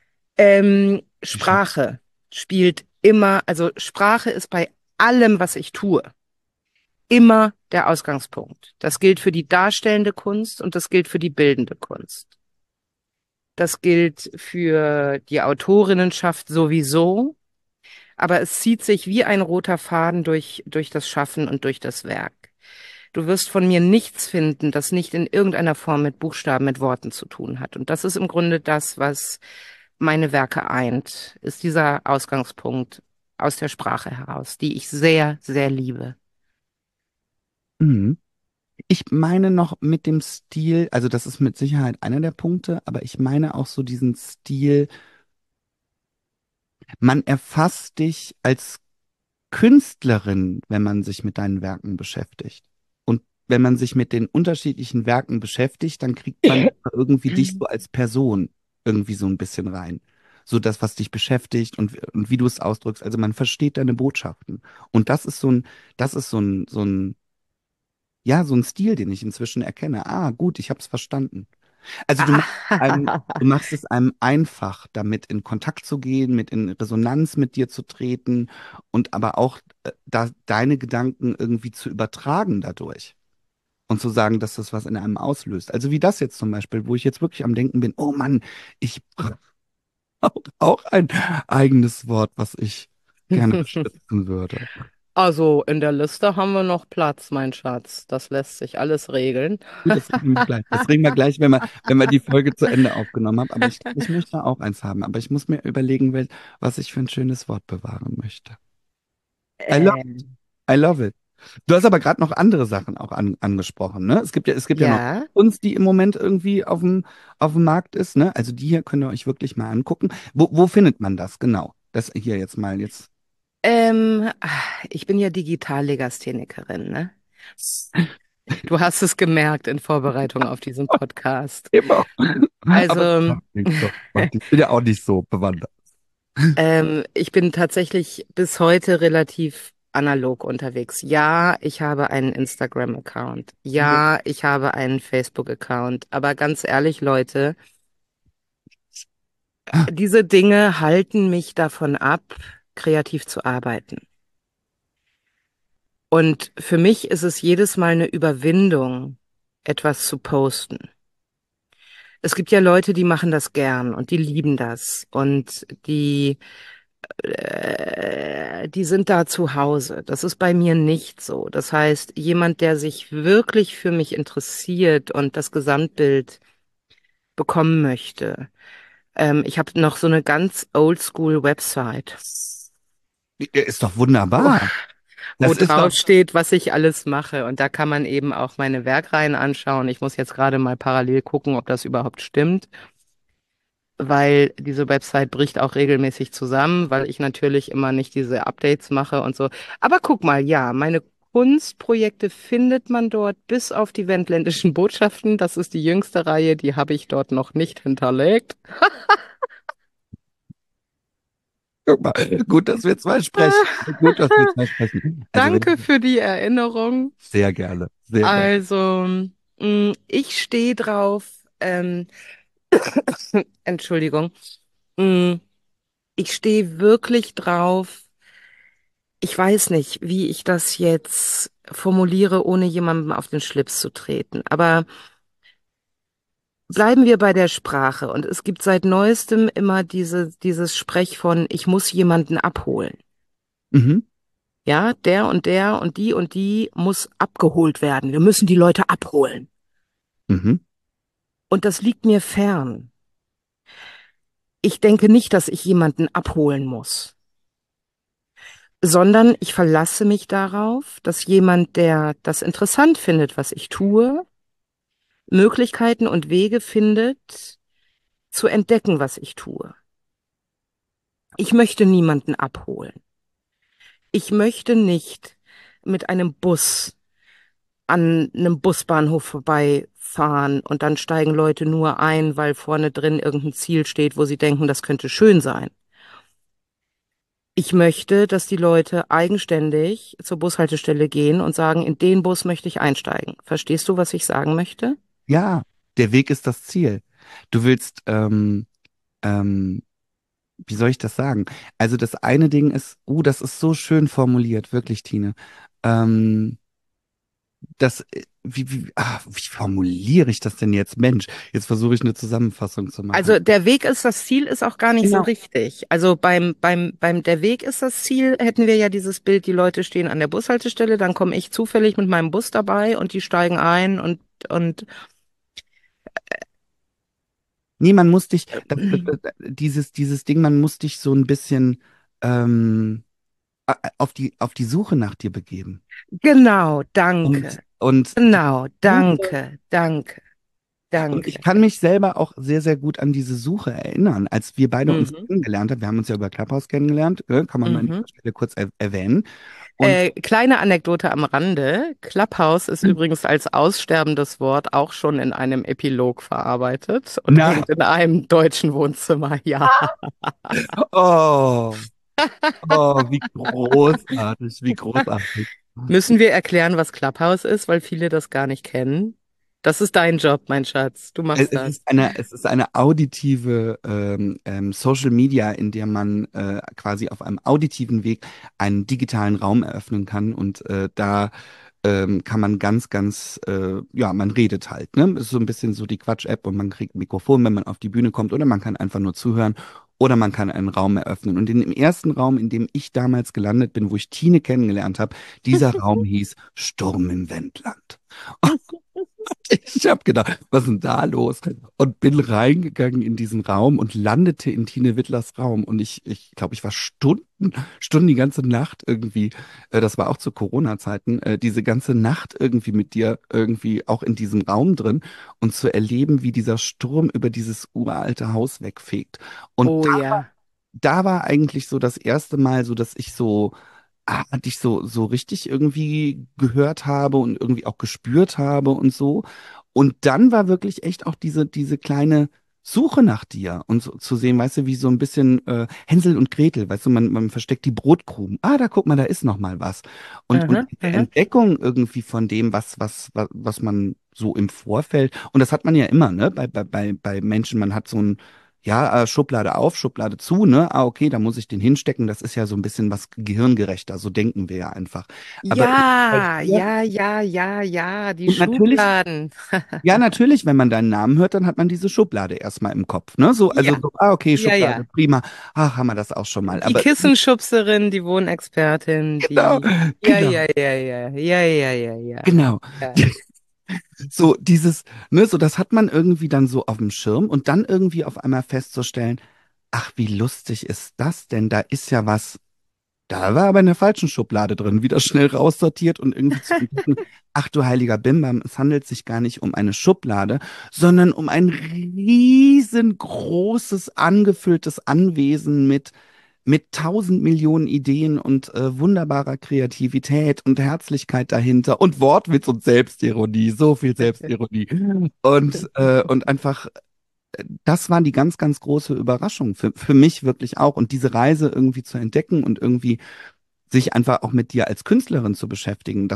Sprache spielt immer, also Sprache ist bei allem, was ich tue, immer der Ausgangspunkt. Das gilt für die darstellende Kunst und das gilt für die bildende Kunst. Das gilt für die Autorinnenschaft sowieso, aber es zieht sich wie ein roter Faden durch das Schaffen und durch das Werk. Du wirst von mir nichts finden, das nicht in irgendeiner Form mit Buchstaben, mit Worten zu tun hat. Und das ist im Grunde das, was meine Werke eint, ist dieser Ausgangspunkt aus der Sprache heraus, die ich sehr, sehr liebe. Mhm. Ich meine noch mit dem Stil, also das ist mit Sicherheit einer der Punkte, aber ich meine auch so diesen Stil, man erfasst dich als Künstlerin, wenn man sich mit deinen Werken beschäftigt. Und wenn man sich mit den unterschiedlichen Werken beschäftigt, dann kriegt man irgendwie dich so als Person irgendwie so ein bisschen rein. So das, was dich beschäftigt und wie du es ausdrückst. Also man versteht deine Botschaften. Und das ist ja, so ein Stil, den ich inzwischen erkenne. Ah, gut, ich habe es verstanden. Also du machst es einem einfach, damit in Kontakt zu gehen, mit in Resonanz mit dir zu treten und aber auch da deine Gedanken irgendwie zu übertragen dadurch und zu sagen, dass das was in einem auslöst. Also wie das jetzt zum Beispiel, wo ich jetzt wirklich am Denken bin, oh Mann, ich brauche auch ein eigenes Wort, was ich gerne beschriften würde. Also in der Liste haben wir noch Platz, mein Schatz. Das lässt sich alles regeln. Gut, das reden wir gleich. Das reden wir gleich, wenn wir die Folge zu Ende aufgenommen haben. Aber ich glaube, ich möchte auch eins haben. Aber ich muss mir überlegen, was ich für ein schönes Wort bewahren möchte. I love, Ähm, I love it. Du hast aber gerade noch andere Sachen auch angesprochen, ne? Es gibt ja noch ja, Kunst, die im Moment irgendwie auf dem Markt ist, ne? Also die hier könnt ihr euch wirklich mal angucken. Wo findet man das genau? Das hier jetzt mal jetzt. ich bin ja Digitallegasthenikerin, ne? Du hast es gemerkt in Vorbereitung auf diesen Podcast. Immer. Aber das Also, macht nichts. Doch, macht nichts. Ich bin ja auch nicht so bewandert. ich bin tatsächlich bis heute relativ analog unterwegs. Ja, ich habe einen Instagram-Account. Ja, ich habe einen Facebook-Account. Aber ganz ehrlich, Leute, diese Dinge halten mich davon ab, kreativ zu arbeiten. Und für mich ist es jedes Mal eine Überwindung, etwas zu posten. Es gibt ja Leute, die machen das gern und die lieben das und die sind da zu Hause. Das ist bei mir nicht so. Das heißt, jemand, der sich wirklich für mich interessiert und das Gesamtbild bekommen möchte. Ich habe noch so eine ganz oldschool Website, Ja, ist doch wo, wunderbar. wo Das ist drauf doch. steht, was ich alles mache. Und da kann man eben auch meine Werkreihen anschauen. Ich muss jetzt gerade mal parallel gucken, ob das überhaupt stimmt, weil diese Website bricht auch regelmäßig zusammen, weil ich natürlich immer nicht diese Updates mache und so. Aber guck mal, ja, meine Kunstprojekte findet man dort bis auf die Wendländischen Botschaften. Das ist die jüngste Reihe, die habe ich dort noch nicht hinterlegt. Guck mal, gut, dass wir zwei sprechen. Gut, dass wir zwei sprechen. Also Danke wenn, für die Erinnerung. sehr gerne, sehr gerne. Also, ich stehe drauf, Entschuldigung, mh, ich stehe wirklich drauf. Ich weiß nicht, wie ich das jetzt formuliere, ohne jemandem auf den Schlips zu treten. Aber bleiben wir bei der Sprache. Und es gibt seit neuestem immer dieses Sprech von, ich muss jemanden abholen. Mhm, Ja, der und die muss abgeholt werden. Wir müssen die Leute abholen. mhm, Und das liegt mir fern. Ich denke nicht, dass ich jemanden abholen muss, sondern ich verlasse mich darauf, dass jemand, der das interessant findet, was ich tue, Möglichkeiten und Wege findet, zu entdecken, was ich tue. Ich möchte niemanden abholen. Ich möchte nicht mit einem Bus an einem Busbahnhof vorbeifahren und dann steigen Leute nur ein, weil vorne drin irgendein Ziel steht, wo sie denken, das könnte schön sein. Ich möchte, dass die Leute eigenständig zur Bushaltestelle gehen und sagen, in den Bus möchte ich einsteigen. Verstehst du, was ich sagen möchte? ja, der Weg ist das Ziel. Du willst, ähm, wie soll ich das sagen? Also das eine Ding ist, das ist so schön formuliert, wirklich, Tine. Ähm, wie formuliere ich das denn jetzt? Mensch, jetzt versuche ich eine Zusammenfassung zu machen. Also der Weg ist das Ziel, ist auch gar nicht so Genau. richtig. Also beim der Weg ist das Ziel, hätten wir ja dieses Bild, die Leute stehen an der Bushaltestelle, dann komme ich zufällig mit meinem Bus dabei und die steigen ein und Nee, man muss dich, dieses Ding, man muss dich so ein bisschen ähm, auf die Suche nach dir begeben. genau, danke. Und die Genau, Suche, danke, danke, und ich danke. kann mich selber auch sehr, sehr gut an diese Suche erinnern, als wir beide uns Mhm, kennengelernt haben. Wir haben uns ja über Clubhouse kennengelernt, kann man mal an mhm. dieser Stelle kurz erwähnen. Und Kleine Anekdote am Rande. Clubhouse ist übrigens als aussterbendes Wort auch schon in einem Epilog verarbeitet und na, hängt in einem deutschen Wohnzimmer. Ja. oh, wie großartig, wie großartig. Müssen wir erklären, was Clubhouse ist, weil viele das gar nicht kennen? Das ist dein Job, mein Schatz. Du machst das. Es ist eine auditive Social Media, in der man quasi auf einem auditiven Weg einen digitalen Raum eröffnen kann und da kann man ja, man redet halt, ne? Ist so ein bisschen so die Quatsch-App und man kriegt ein Mikrofon, wenn man auf die Bühne kommt oder man kann einfach nur zuhören oder man kann einen Raum eröffnen. Und in dem ersten Raum, in dem ich damals gelandet bin, wo ich Tine kennengelernt habe, dieser Raum hieß Sturm im Wendland. Ich habe gedacht, was ist denn da los? Und bin reingegangen in diesen Raum und landete in Tine Wittlers Raum. Und ich glaube, ich war Stunden die ganze Nacht irgendwie, das war auch zu Corona-Zeiten, diese ganze Nacht irgendwie mit dir irgendwie auch in diesem Raum drin und zu erleben, wie dieser Sturm über dieses uralte Haus wegfegt. Und Oh ja. da war eigentlich so das erste Mal so, dass ich so dich so richtig irgendwie gehört habe und irgendwie auch gespürt habe und so. Und dann war wirklich echt auch diese kleine Suche nach dir und so, zu sehen, weißt du, wie so ein bisschen Hänsel und Gretel, weißt du, man versteckt die Brotkrumen. Da guck mal, da ist noch mal was. Und Aha, diese aha. Entdeckung irgendwie von dem, was man so im Vorfeld, und das hat man ja immer, ne, bei Menschen, man hat so ein ja, Schublade auf, Schublade zu, ne? Okay, da muss ich den hinstecken. Das ist ja so ein bisschen was gehirngerechter. So denken wir ja einfach. Aber bei Ja, dir, ja, ja, ja, ja, die und natürlich, Schubladen. ja, natürlich, wenn man deinen Namen hört, dann hat man diese Schublade erstmal im Kopf, ne? So, also Ja, so, okay, ja, Schublade, ja. prima. Ach, haben wir das auch schon mal. Die Aber Kissenschubserin, die Wohnexpertin, genau, die. Ja, genau, ja, ja, ja, ja, ja, ja, ja. genau. Ja. So dieses, ne, so das hat man irgendwie dann so auf dem Schirm und dann irgendwie auf einmal festzustellen, ach, wie lustig ist das denn? Da ist ja was. Da war aber in der falschen Schublade drin, wieder schnell raussortiert und irgendwie zu entdecken, ach du heiliger Bimbam, es handelt sich gar nicht um eine Schublade, sondern um ein riesengroßes, angefülltes Anwesen mit 1.000 Millionen Ideen und wunderbarer Kreativität und Herzlichkeit dahinter und Wortwitz und Selbstironie, so viel Selbstironie. Und einfach das war die ganz große Überraschung für mich wirklich auch. Und diese Reise irgendwie zu entdecken und irgendwie sich einfach auch mit dir als Künstlerin zu beschäftigen,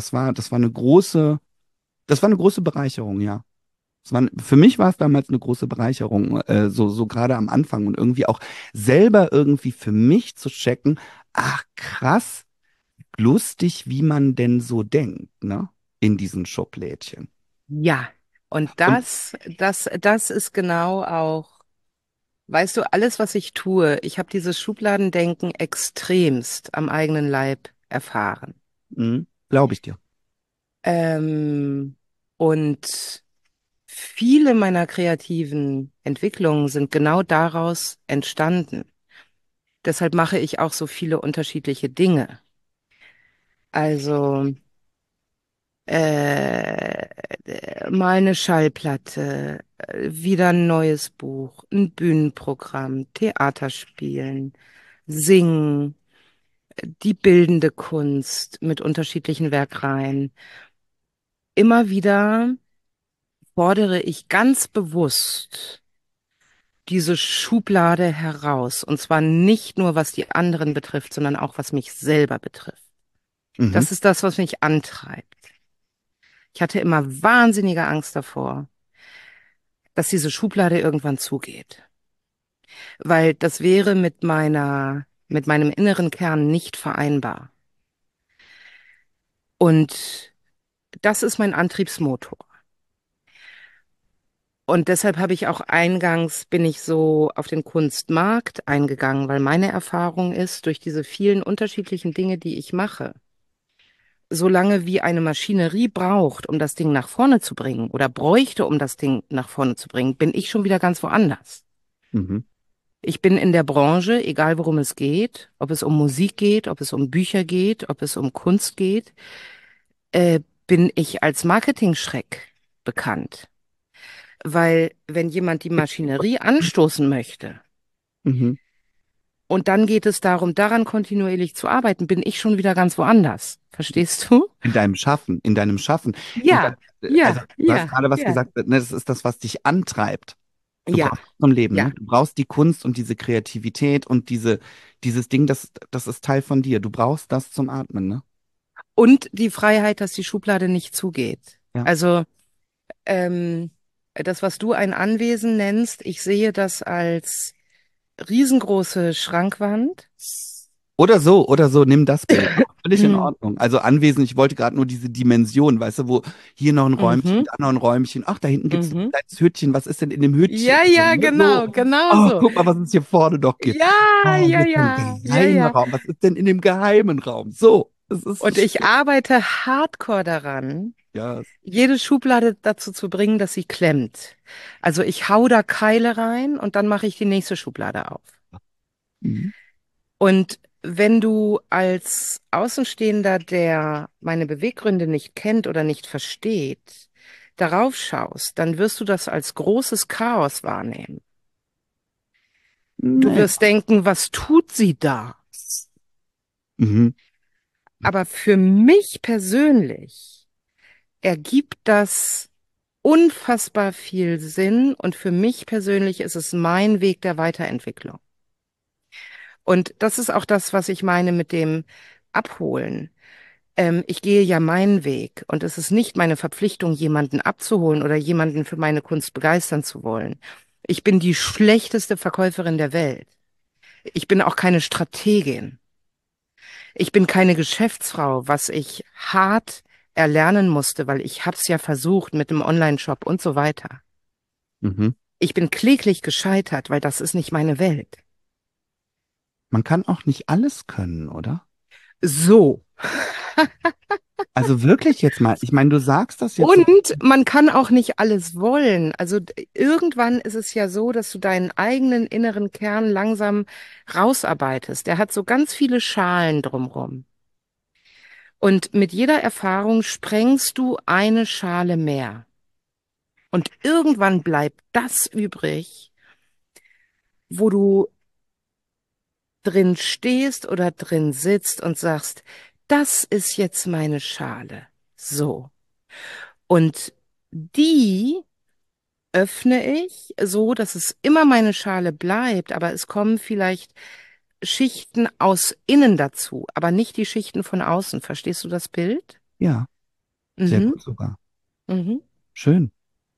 das war eine große Bereicherung, ja. Für mich war es damals eine große Bereicherung, so gerade am Anfang und irgendwie auch selber irgendwie für mich zu checken, ach krass, lustig, wie man denn so denkt, ne? In diesen Schublädchen. Ja. Und Und das ist genau auch, weißt du, alles, was ich tue, ich habe dieses Schubladendenken extremst am eigenen Leib erfahren. glaube ich dir. Ähm, und viele meiner kreativen Entwicklungen sind genau daraus entstanden. Deshalb mache ich auch so viele unterschiedliche Dinge. Also mal eine Schallplatte, wieder ein neues Buch, ein Bühnenprogramm, Theater spielen, singen, die bildende Kunst mit unterschiedlichen Werkreihen. Immer wieder fordere ich ganz bewusst diese Schublade heraus. Und zwar nicht nur, was die anderen betrifft, sondern auch, was mich selber betrifft. Mhm. Das ist das, was mich antreibt. Ich hatte immer wahnsinnige Angst davor, dass diese Schublade irgendwann zugeht. Weil das wäre mit meinem inneren Kern nicht vereinbar. Und das ist mein Antriebsmotor. Und deshalb habe ich auch eingangs, bin ich so auf den Kunstmarkt eingegangen, weil meine Erfahrung ist, durch diese vielen unterschiedlichen Dinge, die ich mache, solange wie eine Maschinerie braucht, um das Ding nach vorne zu bringen oder bräuchte, um das Ding nach vorne zu bringen, bin ich schon wieder ganz woanders. Mhm. Ich bin in der Branche, egal worum es geht, ob es um Musik geht, ob es um Bücher geht, ob es um Kunst geht, bin ich als Marketingschreck bekannt. Weil wenn jemand die Maschinerie anstoßen möchte Mhm. und dann geht es darum, daran kontinuierlich zu arbeiten, bin ich schon wieder ganz woanders. Verstehst du? In deinem Schaffen, in deinem Schaffen. In Ja, dein, ja, also du hast ja, gerade was ja, gesagt, ne, das ist das, was dich antreibt. Du ja, brauchst zum Leben, ja. ne? Du brauchst die Kunst und diese Kreativität und dieses Ding, das ist Teil von dir. Du brauchst das zum Atmen, ne? Und die Freiheit, dass die Schublade nicht zugeht. Ja. Also ähm, das, was du ein Anwesen nennst, ich sehe das als riesengroße Schrankwand. Oder so, nimm das Bild. Auch völlig in Ordnung. Also anwesend, ich wollte gerade nur diese Dimension, weißt du, wo hier noch ein Räumchen, Mhm, da noch ein Räumchen. Ach, da hinten gibt es ein mhm. kleines Hütchen. Was ist denn in dem Hütchen Ja, ja, drin? Ne? So. genau, genau Oh, so. guck mal, was es hier vorne noch gibt. Ja, Oh, ja, hier ist so ein ja, ja, geheimer ja. Raum. Was ist denn in dem geheimen Raum? So, das ist Und ich arbeite hardcore daran, ja. jede Schublade dazu zu bringen, dass sie klemmt. Also ich hau da Keile rein und dann mache ich die nächste Schublade auf. Mhm. Und wenn du als Außenstehender, der meine Beweggründe nicht kennt oder nicht versteht, darauf schaust, dann wirst du das als großes Chaos wahrnehmen. Du Nee. wirst denken, was tut sie da? Mhm. Aber für mich persönlich ergibt das unfassbar viel Sinn und für mich persönlich ist es mein Weg der Weiterentwicklung. Und das ist auch das, was ich meine mit dem Abholen. Ich gehe ja meinen Weg und es ist nicht meine Verpflichtung, jemanden abzuholen oder jemanden für meine Kunst begeistern zu wollen. Ich bin die schlechteste Verkäuferin der Welt. Ich bin auch keine Strategin. Ich bin keine Geschäftsfrau, was ich hart erlernen musste, weil ich hab's ja versucht mit dem Online-Shop und so weiter. Mhm. Ich bin kläglich gescheitert, weil das ist nicht meine Welt. Man kann auch nicht alles können, oder? So. Also wirklich jetzt mal, ich meine, du sagst das jetzt so. Und man kann auch nicht alles wollen. Also irgendwann ist es ja so, dass du deinen eigenen inneren Kern langsam rausarbeitest. Der hat so ganz viele Schalen drumrum. Und mit jeder Erfahrung sprengst du eine Schale mehr. Und irgendwann bleibt das übrig, wo du drin stehst oder drin sitzt und sagst, das ist jetzt meine Schale. So. Und die öffne ich so, dass es immer meine Schale bleibt, aber es kommen vielleicht Schichten aus innen dazu, aber nicht die Schichten von außen. Verstehst du das Bild? Ja, sehr Mhm, gut sogar. mhm. Schön.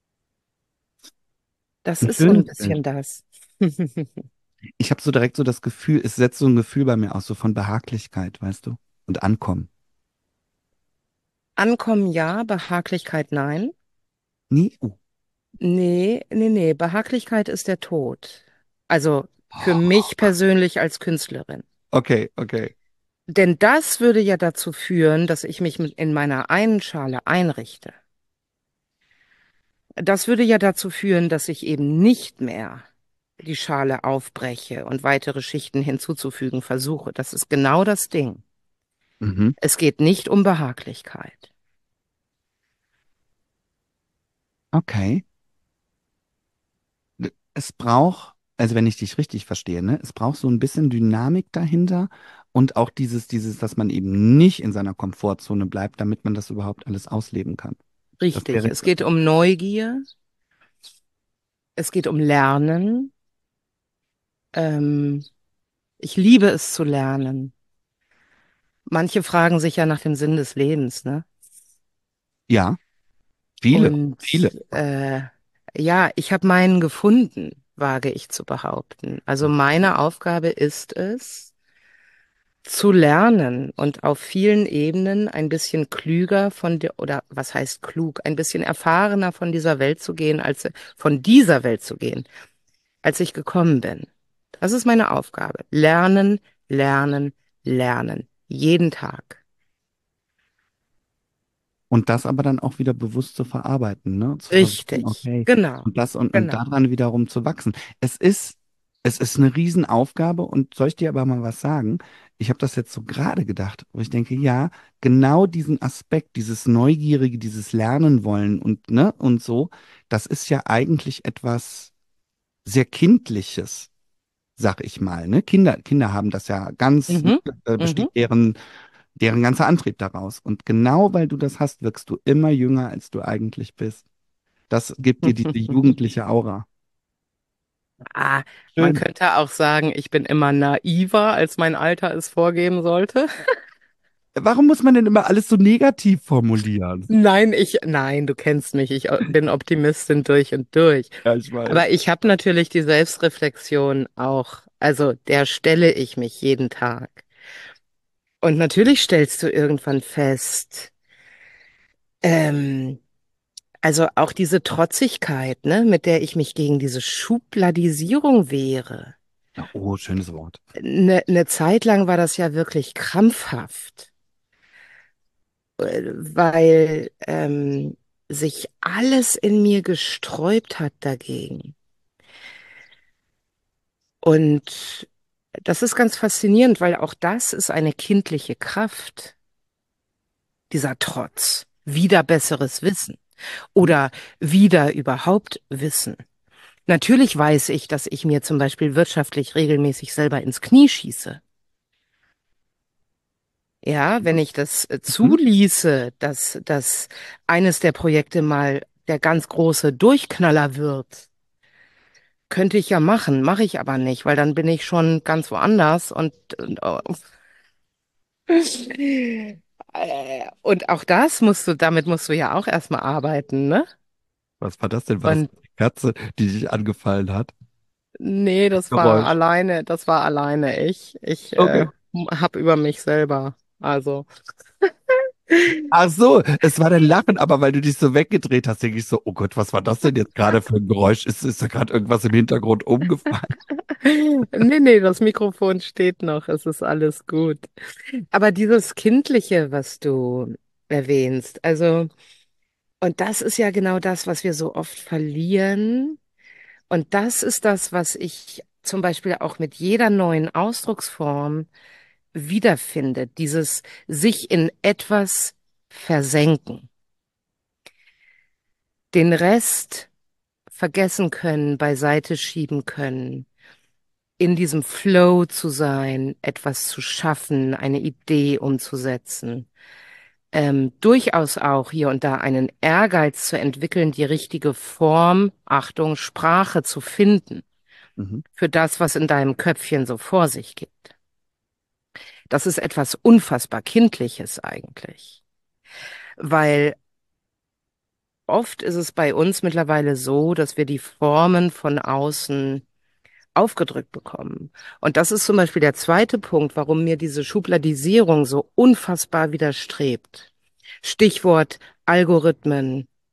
Das Ein ist so ein schönes bisschen Bild. das. Ich habe so direkt so das Gefühl, es setzt so ein Gefühl bei mir aus, so von Behaglichkeit, weißt du? Und Ankommen. Ankommen ja, Behaglichkeit nein. Nie? Nee. Behaglichkeit ist der Tod. Also für Oh, mich persönlich als Künstlerin. okay, okay. Denn das würde ja dazu führen, dass ich mich in meiner einen Schale einrichte. Das würde ja dazu führen, dass ich eben nicht mehr die Schale aufbreche und weitere Schichten hinzuzufügen versuche. Das ist genau das Ding. Mhm. Es geht nicht um Behaglichkeit. Okay. Es braucht, also wenn ich dich richtig verstehe, ne, es braucht so ein bisschen Dynamik dahinter und auch dass man eben nicht in seiner Komfortzone bleibt, damit man das überhaupt alles ausleben kann. Das Richtig. wäre, Es geht um Neugier. Es geht um Lernen. Ähm, Ich liebe es zu lernen. Manche fragen sich ja nach dem Sinn des Lebens, ne? ja, viele, Und viele. ja, ich habe meinen gefunden, wage ich zu behaupten. Also meine Aufgabe ist es, zu lernen und auf vielen Ebenen ein bisschen klüger von der, oder was heißt klug, ein bisschen erfahrener von dieser Welt zu gehen, von dieser Welt zu gehen, als ich gekommen bin. Das ist meine Aufgabe. Lernen, lernen, lernen. Jeden Tag. Und das aber dann auch wieder bewusst zu verarbeiten, ne? Zu versuchen, Richtig. okay, Genau. und Genau. daran wiederum zu wachsen. Es ist eine Riesenaufgabe und soll ich dir aber mal was sagen? Ich habe das jetzt so gerade gedacht, wo ich denke, ja, genau diesen Aspekt, dieses Neugierige, dieses Lernen wollen und, ne, und so, das ist ja eigentlich etwas sehr Kindliches, sag ich mal, ne? Kinder haben das ja ganz, Mhm. Mhm. besteht deren ganzer Antrieb daraus. Und genau weil du das hast, wirkst du immer jünger, als du eigentlich bist. Das gibt dir diese jugendliche Aura. Ah, man Schön. könnte auch sagen, ich bin immer naiver, als mein Alter es vorgeben sollte. Warum muss man denn immer alles so negativ formulieren? Nein, du kennst mich, ich bin Optimistin durch und durch. Ja, ich weiß. Aber ich habe natürlich die Selbstreflexion auch, also der stelle ich mich jeden Tag. Und natürlich stellst du irgendwann fest, ähm, also auch diese Trotzigkeit, ne, mit der ich mich gegen diese Schubladisierung wehre. Ja, oh, schönes Wort. Eine Zeit lang war das ja wirklich krampfhaft, weil sich alles in mir gesträubt hat dagegen. Und das ist ganz faszinierend, weil auch das ist eine kindliche Kraft, dieser Trotz, wieder besseres Wissen oder wieder überhaupt Wissen. Natürlich weiß ich, dass ich mir zum Beispiel wirtschaftlich regelmäßig selber ins Knie schieße. Ja, wenn ich das Mhm. zuließe, dass eines der Projekte mal der ganz große Durchknaller wird, könnte ich ja machen, mache ich aber nicht, weil dann bin ich schon ganz woanders und auch damit musst du ja auch erstmal arbeiten, ne? Was war das denn? War das Und die Katze, die dich angefallen hat? nee, Geräusch. das war alleine ich. Ich Okay. hab über mich selber. Also, Ach so, es war dein Lachen, aber weil du dich so weggedreht hast, denke ich so, oh Gott, was war das denn jetzt gerade für ein Geräusch? Ist da gerade irgendwas im Hintergrund umgefallen? nee, das Mikrofon steht noch, es ist alles gut. Aber dieses Kindliche, was du erwähnst, also, und das ist ja genau das, was wir so oft verlieren. Und das ist das, was ich zum Beispiel auch mit jeder neuen Ausdrucksform wiederfinde. Dieses sich in etwas versenken. Den Rest vergessen können, beiseite schieben können. In diesem Flow zu sein, etwas zu schaffen, eine Idee umzusetzen. Durchaus auch hier und da einen Ehrgeiz zu entwickeln, die richtige Form, Achtung, Sprache zu finden Mhm. für das, was in deinem Köpfchen so vor sich geht. Das ist etwas unfassbar Kindliches eigentlich, weil oft ist es bei uns mittlerweile so, dass wir die Formen von außen aufgedrückt bekommen. Und das ist zum Beispiel der zweite Punkt, warum mir diese Schubladisierung so unfassbar widerstrebt. Stichwort Algorithmen,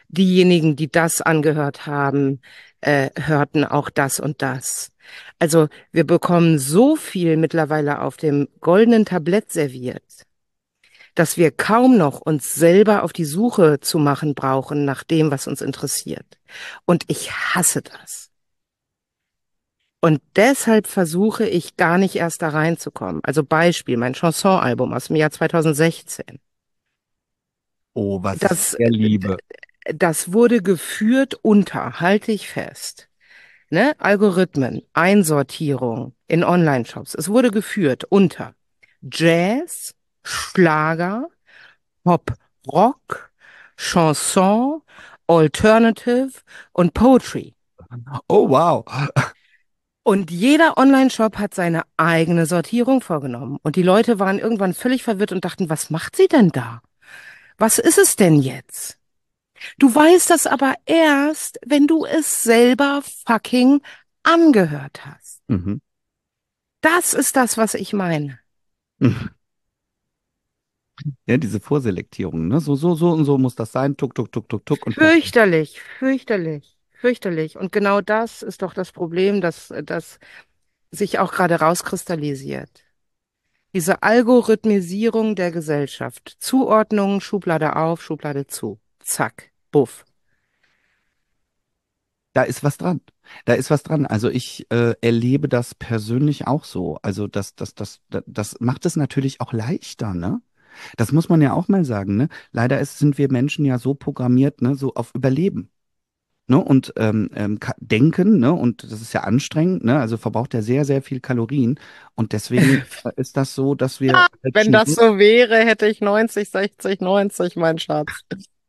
diejenigen, die das angehört haben, hörten auch das und das. Also wir bekommen so viel mittlerweile auf dem goldenen Tablett serviert, dass wir kaum noch uns selber auf die Suche zu machen brauchen nach dem, was uns interessiert. Und ich hasse das. Und deshalb versuche ich gar nicht erst da reinzukommen. Also Beispiel, mein Chanson-Album aus dem Jahr 2016. Oh, was ich Das, sehr liebe. das wurde geführt unter, halte ich fest, ne? Algorithmen, Einsortierung in Online-Shops. Es wurde geführt unter Jazz, Schlager, Pop, Rock, Chanson, Alternative und Poetry. Oh, wow. Und jeder Online-Shop hat seine eigene Sortierung vorgenommen. Und die Leute waren irgendwann völlig verwirrt und dachten, was macht sie denn da? Was ist es denn jetzt? Du weißt das aber erst, wenn du es selber fucking angehört hast. Mhm. Das ist das, was ich meine. Mhm. Ja, diese Vorselektierung, ne? So und so muss das sein. Tuck, tuck, tuck, tuck, tuck und fertig. Fürchterlich, fürchterlich, fürchterlich. Und genau das ist doch das Problem, das sich auch gerade rauskristallisiert. Diese Algorithmisierung der Gesellschaft. Zuordnung, Schublade auf, Schublade zu. Zack, buff. Da ist was dran. Da ist was dran. Also ich erlebe das persönlich auch so. Also das macht es natürlich auch leichter, ne? Das muss man ja auch mal sagen, ne? Leider sind wir Menschen ja so programmiert, ne, so auf Überleben. Ne? Und denken, ne? Und das ist ja anstrengend, ne? Also verbraucht ja sehr, sehr viel Kalorien. Und deswegen ist das so, dass wir halt Wenn das schnell so wäre, hätte ich 90, 60, 90, mein Schatz.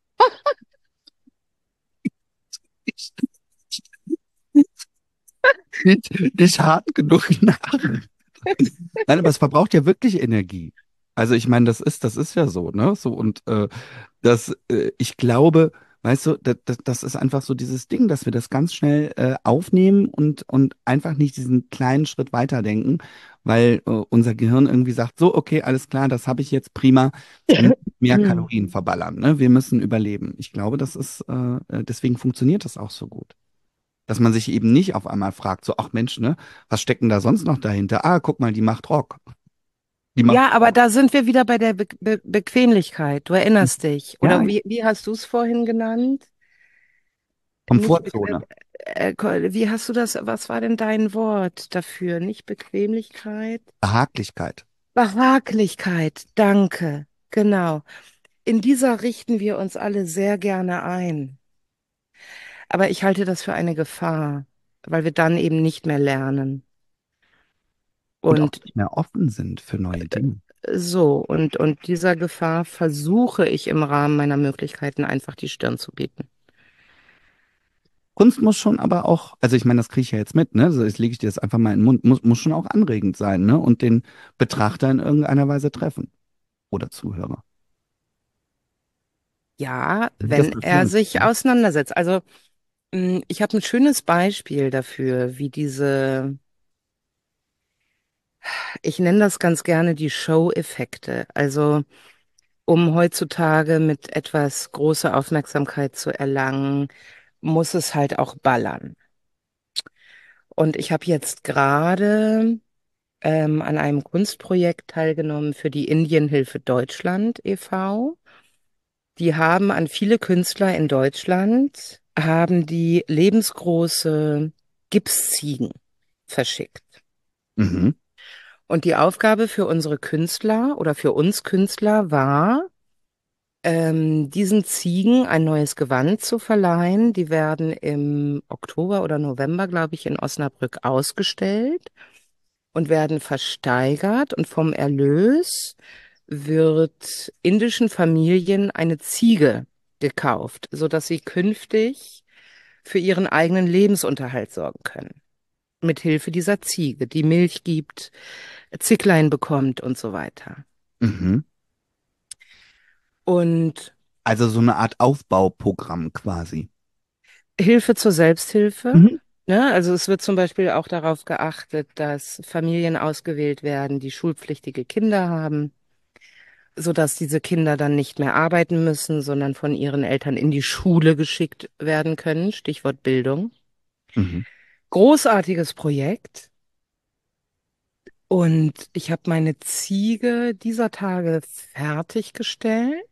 nicht hart genug nach. Nein, aber es verbraucht ja wirklich Energie. Also ich meine, das ist ja so, ne? So und ich glaube, weißt du, das ist einfach so dieses Ding, dass wir das ganz schnell aufnehmen und einfach nicht diesen kleinen Schritt weiterdenken, weil unser Gehirn irgendwie sagt, so, okay, alles klar, das habe ich jetzt prima, wir müssen mehr Kalorien verballern, ne? Wir müssen überleben. Ich glaube, deswegen funktioniert das auch so gut. Dass man sich eben nicht auf einmal fragt, so, ach Mensch, ne, was steckt denn da sonst noch dahinter? Ah, guck mal, die macht Rock. Die macht Ja, aber da sind wir wieder bei der Be Bequemlichkeit. Du erinnerst dich. ja, Oder ja, wie hast du es vorhin genannt? Nicht Komfortzone, wie hast du das, was war denn dein Wort dafür? Nicht Bequemlichkeit? Behaglichkeit. Behaglichkeit, danke. Genau. In dieser richten wir uns alle sehr gerne ein. Aber ich halte das für eine Gefahr, weil wir dann eben nicht mehr lernen. Und auch Und nicht mehr offen sind für neue Dinge. und dieser Gefahr versuche ich im Rahmen meiner Möglichkeiten einfach die Stirn zu bieten. Kunst muss schon aber auch, also ich meine, das kriege ich ja jetzt mit, ne? So, jetzt lege ich dir das einfach mal in den Mund, muss schon auch anregend sein, ne? Und den Betrachter in irgendeiner Weise treffen. Oder Zuhörer. Ja, Wie das wenn bei er vielen. sich auseinandersetzt. Also, ich habe ein schönes Beispiel dafür, ich nenne das ganz gerne die Show-Effekte. Also, um heutzutage mit etwas große Aufmerksamkeit zu erlangen, muss es halt auch ballern. Und ich habe jetzt gerade an einem Kunstprojekt teilgenommen für die Indienhilfe Deutschland e.V. Die haben an viele Künstler in Deutschland, haben die lebensgroße Gipsziegen verschickt. Mhm. Und die Aufgabe für unsere Künstler oder für uns Künstler war, diesen Ziegen ein neues Gewand zu verleihen. Die werden im Oktober oder November, glaube ich, in Osnabrück ausgestellt und werden versteigert. Und vom Erlös wird indischen Familien eine Ziege gekauft, sodass sie künftig für ihren eigenen Lebensunterhalt sorgen können. Mit Hilfe dieser Ziege, die Milch gibt, Zicklein bekommt und so weiter. Mhm. Und Also so eine Art Aufbauprogramm quasi. Hilfe zur Selbsthilfe. Mhm. Ne? Also es wird zum Beispiel auch darauf geachtet, dass Familien ausgewählt werden, die schulpflichtige Kinder haben, sodass diese Kinder dann nicht mehr arbeiten müssen, sondern von ihren Eltern in die Schule geschickt werden können. Stichwort Bildung. Mhm. Großartiges Projekt. Und ich habe meine Ziege dieser Tage fertiggestellt.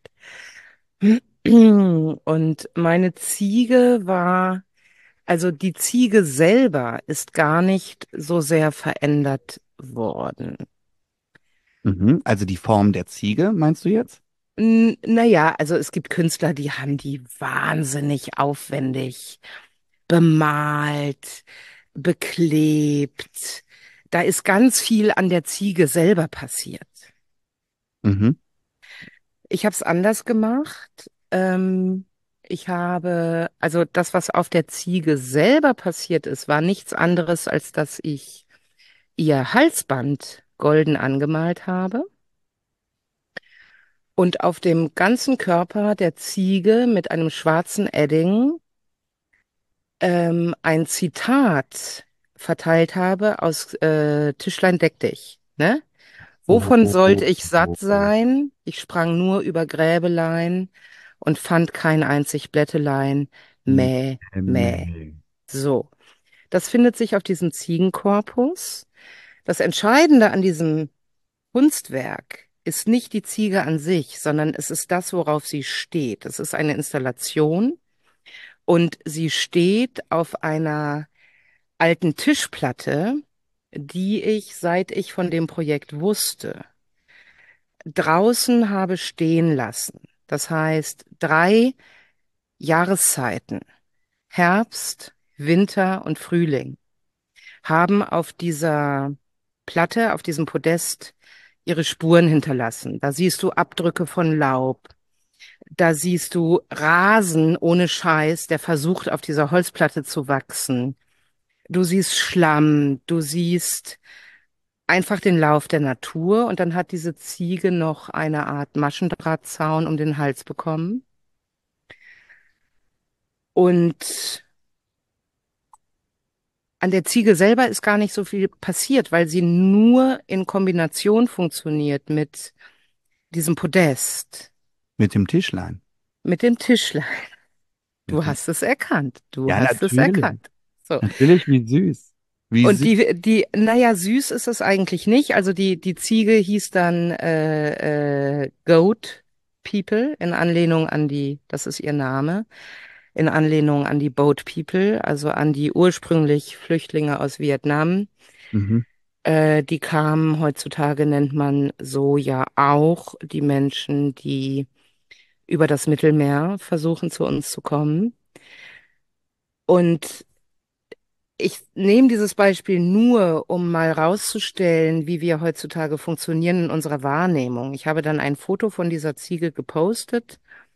Und meine Ziege war, also die Ziege selber ist gar nicht so sehr verändert worden. Mhm. Also die Form der Ziege, meinst du jetzt? Naja, also es gibt Künstler, die haben die wahnsinnig aufwendig bemalt, beklebt. Da ist ganz viel an der Ziege selber passiert. Mhm. Ich habe es anders gemacht. Ich habe, also das, was auf der Ziege selber passiert ist, war nichts anderes, als dass ich ihr Halsband golden angemalt habe und auf dem ganzen Körper der Ziege mit einem schwarzen Edding ein Zitat verteilt habe aus Tischlein deck dich, ne? Wovon sollte ich satt Oh. sein? Ich sprang nur über Gräbelein und fand kein einzig Blättelein. Mäh, mäh. Mäh. So, das findet sich auf diesem Ziegenkorpus. Das Entscheidende an diesem Kunstwerk ist nicht die Ziege an sich, sondern es ist das, worauf sie steht. Es ist eine Installation und sie steht auf einer alten Tischplatte, die ich, seit ich von dem Projekt wusste, draußen habe stehen lassen. Das heißt, 3 Jahreszeiten, Herbst, Winter und Frühling, haben auf dieser Platte, auf diesem Podest ihre Spuren hinterlassen. Da siehst du Abdrücke von Laub. Da siehst du Rasen ohne Scheiß, der versucht, auf dieser Holzplatte zu wachsen. Du siehst Schlamm, du siehst einfach den Lauf der Natur und dann hat diese Ziege noch eine Art Maschendrahtzaun um den Hals bekommen. Und an der Ziege selber ist gar nicht so viel passiert, weil sie nur in Kombination funktioniert mit diesem Podest, Mit dem Tischlein. mit dem Tischlein. Mit Du dem... hast es erkannt. Du Ja, hast es natürlich. erkannt. So. Natürlich, wie süß. Wie Und süß. naja, süß ist es eigentlich nicht. Also die Ziege hieß dann Goat People in Anlehnung an das ist ihr Name, in Anlehnung an die Boat People, also an die ursprünglich Flüchtlinge aus Vietnam. Mhm. Die kamen, heutzutage nennt man so ja auch die Menschen, die über das Mittelmeer versuchen, zu uns zu kommen. Und ich nehme dieses Beispiel nur, um mal rauszustellen, wie wir heutzutage funktionieren in unserer Wahrnehmung. Ich habe dann ein Foto von dieser Ziege gepostet,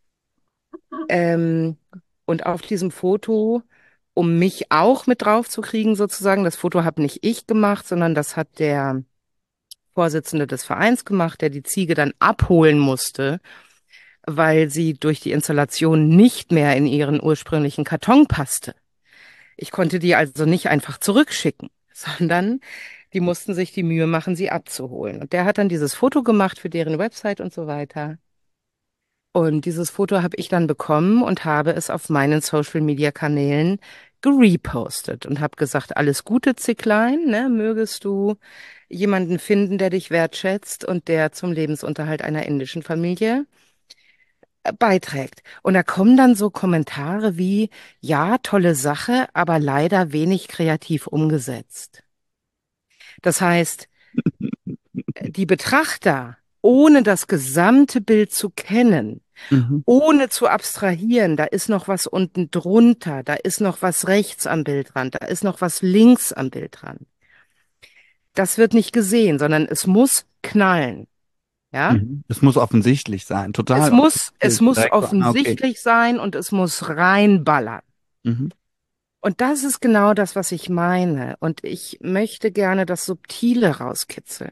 ähm, und auf diesem Foto, um mich auch mit drauf zu kriegen, sozusagen, das Foto habe nicht ich gemacht, sondern das hat der Vorsitzende des Vereins gemacht, der die Ziege dann abholen musste, weil sie durch die Installation nicht mehr in ihren ursprünglichen Karton passte. Ich konnte die also nicht einfach zurückschicken, sondern die mussten sich die Mühe machen, sie abzuholen. Und der hat dann dieses Foto gemacht für deren Website und so weiter. Und dieses Foto habe ich dann bekommen und habe es auf meinen Social-Media-Kanälen gerepostet und habe gesagt, alles Gute, Zicklein, ne, mögest du jemanden finden, der dich wertschätzt und der zum Lebensunterhalt einer indischen Familie beiträgt. Und da kommen dann so Kommentare wie, ja, tolle Sache, aber leider wenig kreativ umgesetzt. Das heißt, die Betrachter, ohne das gesamte Bild zu kennen, Mhm. ohne zu abstrahieren, da ist noch was unten drunter, da ist noch was rechts am Bildrand, da ist noch was links am Bildrand. Das wird nicht gesehen, sondern es muss knallen, ja? Mhm. Es muss offensichtlich sein. Es Total muss, es offensichtlich. muss Direkt so, ah, okay. offensichtlich sein und es muss reinballern. Mhm. Und das ist genau das, was ich meine. Und ich möchte gerne das Subtile rauskitzeln.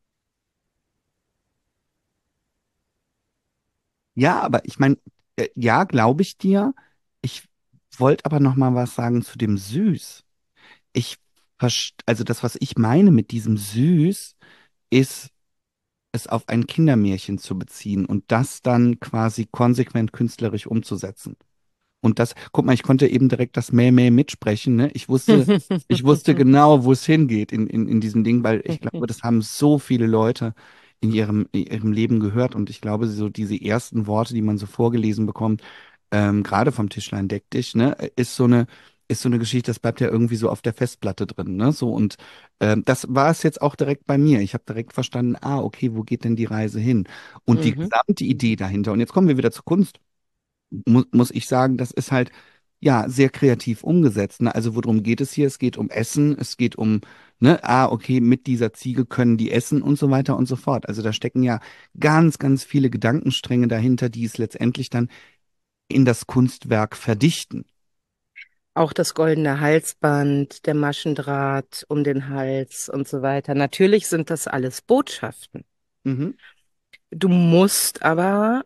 Ja, aber ich meine, ja, glaube ich dir. Ich wollte aber noch mal was sagen zu dem Süß. Also das, was ich meine mit diesem Süß, ist, es auf ein Kindermärchen zu beziehen und das dann quasi konsequent künstlerisch umzusetzen. Und das, guck mal, ich konnte eben direkt das Mäh-Mäh mitsprechen, ne? Ich wusste genau, wo es hingeht in diesem Ding, weil ich glaube, das haben so viele Leute in ihrem Leben gehört. Und ich glaube, so diese ersten Worte, die man so vorgelesen bekommt, gerade vom Tischlein deck dich, ne, ist so eine Geschichte, das bleibt ja irgendwie so auf der Festplatte drin, ne? So, und das war es jetzt auch direkt bei mir. Ich habe direkt verstanden, ah, okay, wo geht denn die Reise hin? Und die Mhm. gesamte Idee dahinter, und jetzt kommen wir wieder zur Kunst muss ich sagen, das ist halt ja sehr kreativ umgesetzt. Ne? Also worum geht es hier? Es geht um Essen, es geht um, ne, ah, okay, mit dieser Ziege können die essen und so weiter und so fort. Also da stecken ja ganz viele Gedankenstränge dahinter, die es letztendlich dann in das Kunstwerk verdichten. Auch das goldene Halsband, der Maschendraht um den Hals und so weiter. Natürlich sind das alles Botschaften. Mhm. Du musst aber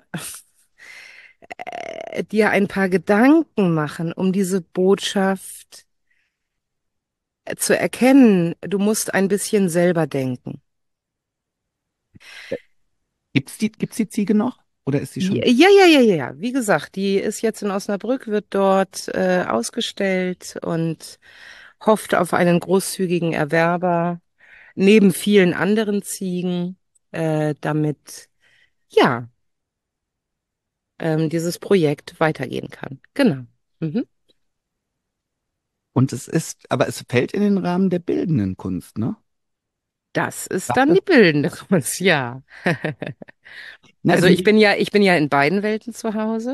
dir ein paar Gedanken machen, um diese Botschaft zu erkennen. Du musst ein bisschen selber denken. Gibt's die Ziege noch? Oder ist sie Ja, schon? ja. Wie gesagt, die ist jetzt in Osnabrück, wird dort ausgestellt und hofft auf einen großzügigen Erwerber neben vielen anderen Ziegen, damit ja dieses Projekt weitergehen kann. Genau. Mhm. Und es ist, aber es fällt in den Rahmen der bildenden Kunst, ne? Das ist Darf dann das? die bildende Kunst, ja. Ne, Also also ich bin ja in beiden Welten zu Hause.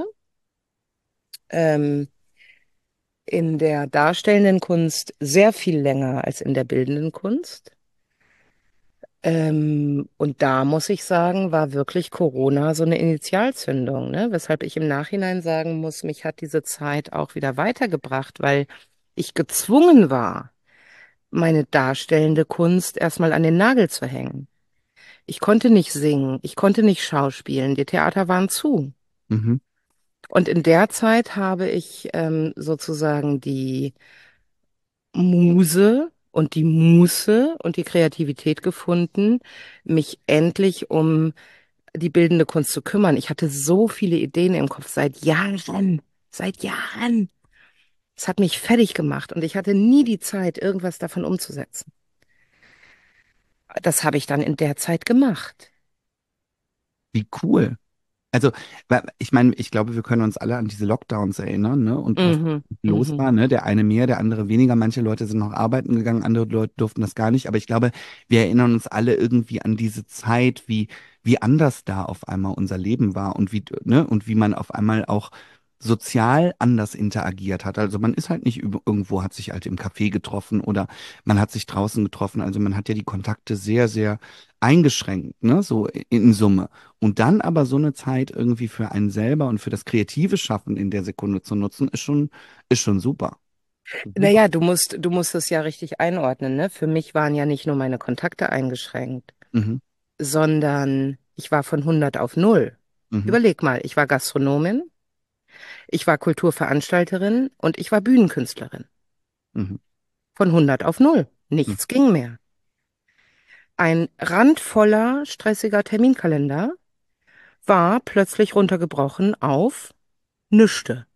Ähm, in der darstellenden Kunst sehr viel länger als in der bildenden Kunst. Und da muss ich sagen, war wirklich Corona so eine Initialzündung, ne? Weshalb ich im Nachhinein sagen muss, mich hat diese Zeit auch wieder weitergebracht, weil ich gezwungen war, meine darstellende Kunst erstmal an den Nagel zu hängen. Ich konnte nicht singen, ich konnte nicht schauspielen, die Theater waren zu. mhm. Und in der Zeit habe ich sozusagen die Muse und die Muße und die Kreativität gefunden, mich endlich um die bildende Kunst zu kümmern. Ich hatte so viele Ideen im Kopf seit Jahren, seit Jahren. Es hat mich fertig gemacht und ich hatte nie die Zeit, irgendwas davon umzusetzen. Das habe ich dann in der Zeit gemacht. Wie cool. Also, ich meine, ich glaube, wir können uns alle an diese Lockdowns erinnern, ne? Und was Mhm, los mhm. war, ne? Der eine mehr, der andere weniger. Manche Leute sind noch arbeiten gegangen, andere Leute durften das gar nicht. Aber ich glaube, wir erinnern uns alle irgendwie an diese Zeit, wie anders da auf einmal unser Leben war und ne? Und wie man auf einmal auch sozial anders interagiert hat. Also man ist halt nicht irgendwo, hat sich halt im Café getroffen oder man hat sich draußen getroffen. Also man hat ja die Kontakte sehr eingeschränkt, ne? So in Summe. Und dann aber so eine Zeit irgendwie für einen selber und für das kreative Schaffen in der Sekunde zu nutzen, ist schon super. Super. Naja, du musst es ja richtig einordnen, ne? Für mich waren ja nicht nur meine Kontakte eingeschränkt, Mhm, sondern ich war von 100 auf 0. mhm, Überleg mal, ich war Gastronomin, ich war Kulturveranstalterin und ich war Bühnenkünstlerin. mhm, Von 100 auf 0. mhm, Nichts ging mehr. Ein randvoller, stressiger Terminkalender war plötzlich runtergebrochen auf nüchte.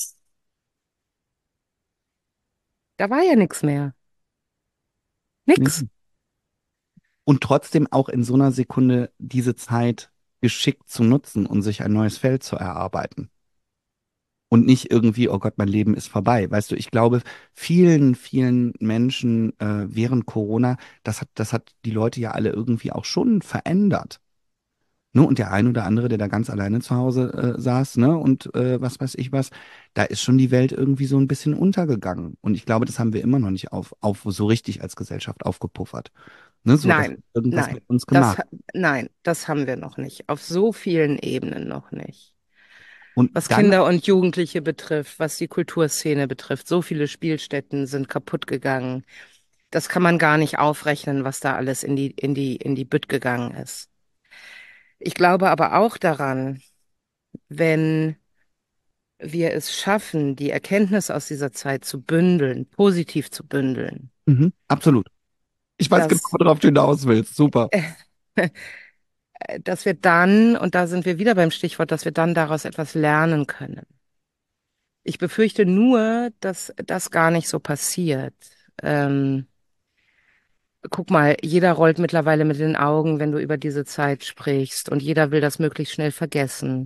Da war ja nichts mehr. Nix. mhm. Und trotzdem auch in so einer Sekunde diese Zeit geschickt zu nutzen und sich ein neues Feld zu erarbeiten. Und nicht irgendwie, oh Gott, mein Leben ist vorbei. Weißt du, ich glaube, vielen Menschen während Corona, das hat die Leute ja alle irgendwie auch schon verändert. Ne? Und der ein oder andere, der da ganz alleine zu Hause saß, ne, und was weiß ich was, da ist schon die Welt irgendwie so ein bisschen untergegangen. Und ich glaube, das haben wir immer noch nicht auf so richtig als Gesellschaft aufgepuffert. Ne? So, das hat Nein, irgendwas nein, mit uns gemacht. nein, das haben wir noch nicht. Auf so vielen Ebenen noch nicht. Und Was dann, Kinder und Jugendliche betrifft, was die Kulturszene betrifft, so viele Spielstätten sind kaputt gegangen. Das kann man gar nicht aufrechnen, was da alles in die Bütt gegangen ist. Ich glaube aber auch daran, wenn wir es schaffen, die Erkenntnis aus dieser Zeit zu bündeln, positiv zu bündeln, mhm, absolut. Ich weiß genau, dass worauf du hinaus willst. Super. dass wir dann, und da sind wir wieder beim Stichwort, dass wir dann daraus etwas lernen können. Ich befürchte nur, dass das gar nicht so passiert. Ähm, Guck mal, jeder rollt mittlerweile mit den Augen, wenn du über diese Zeit sprichst, und jeder will das möglichst schnell vergessen.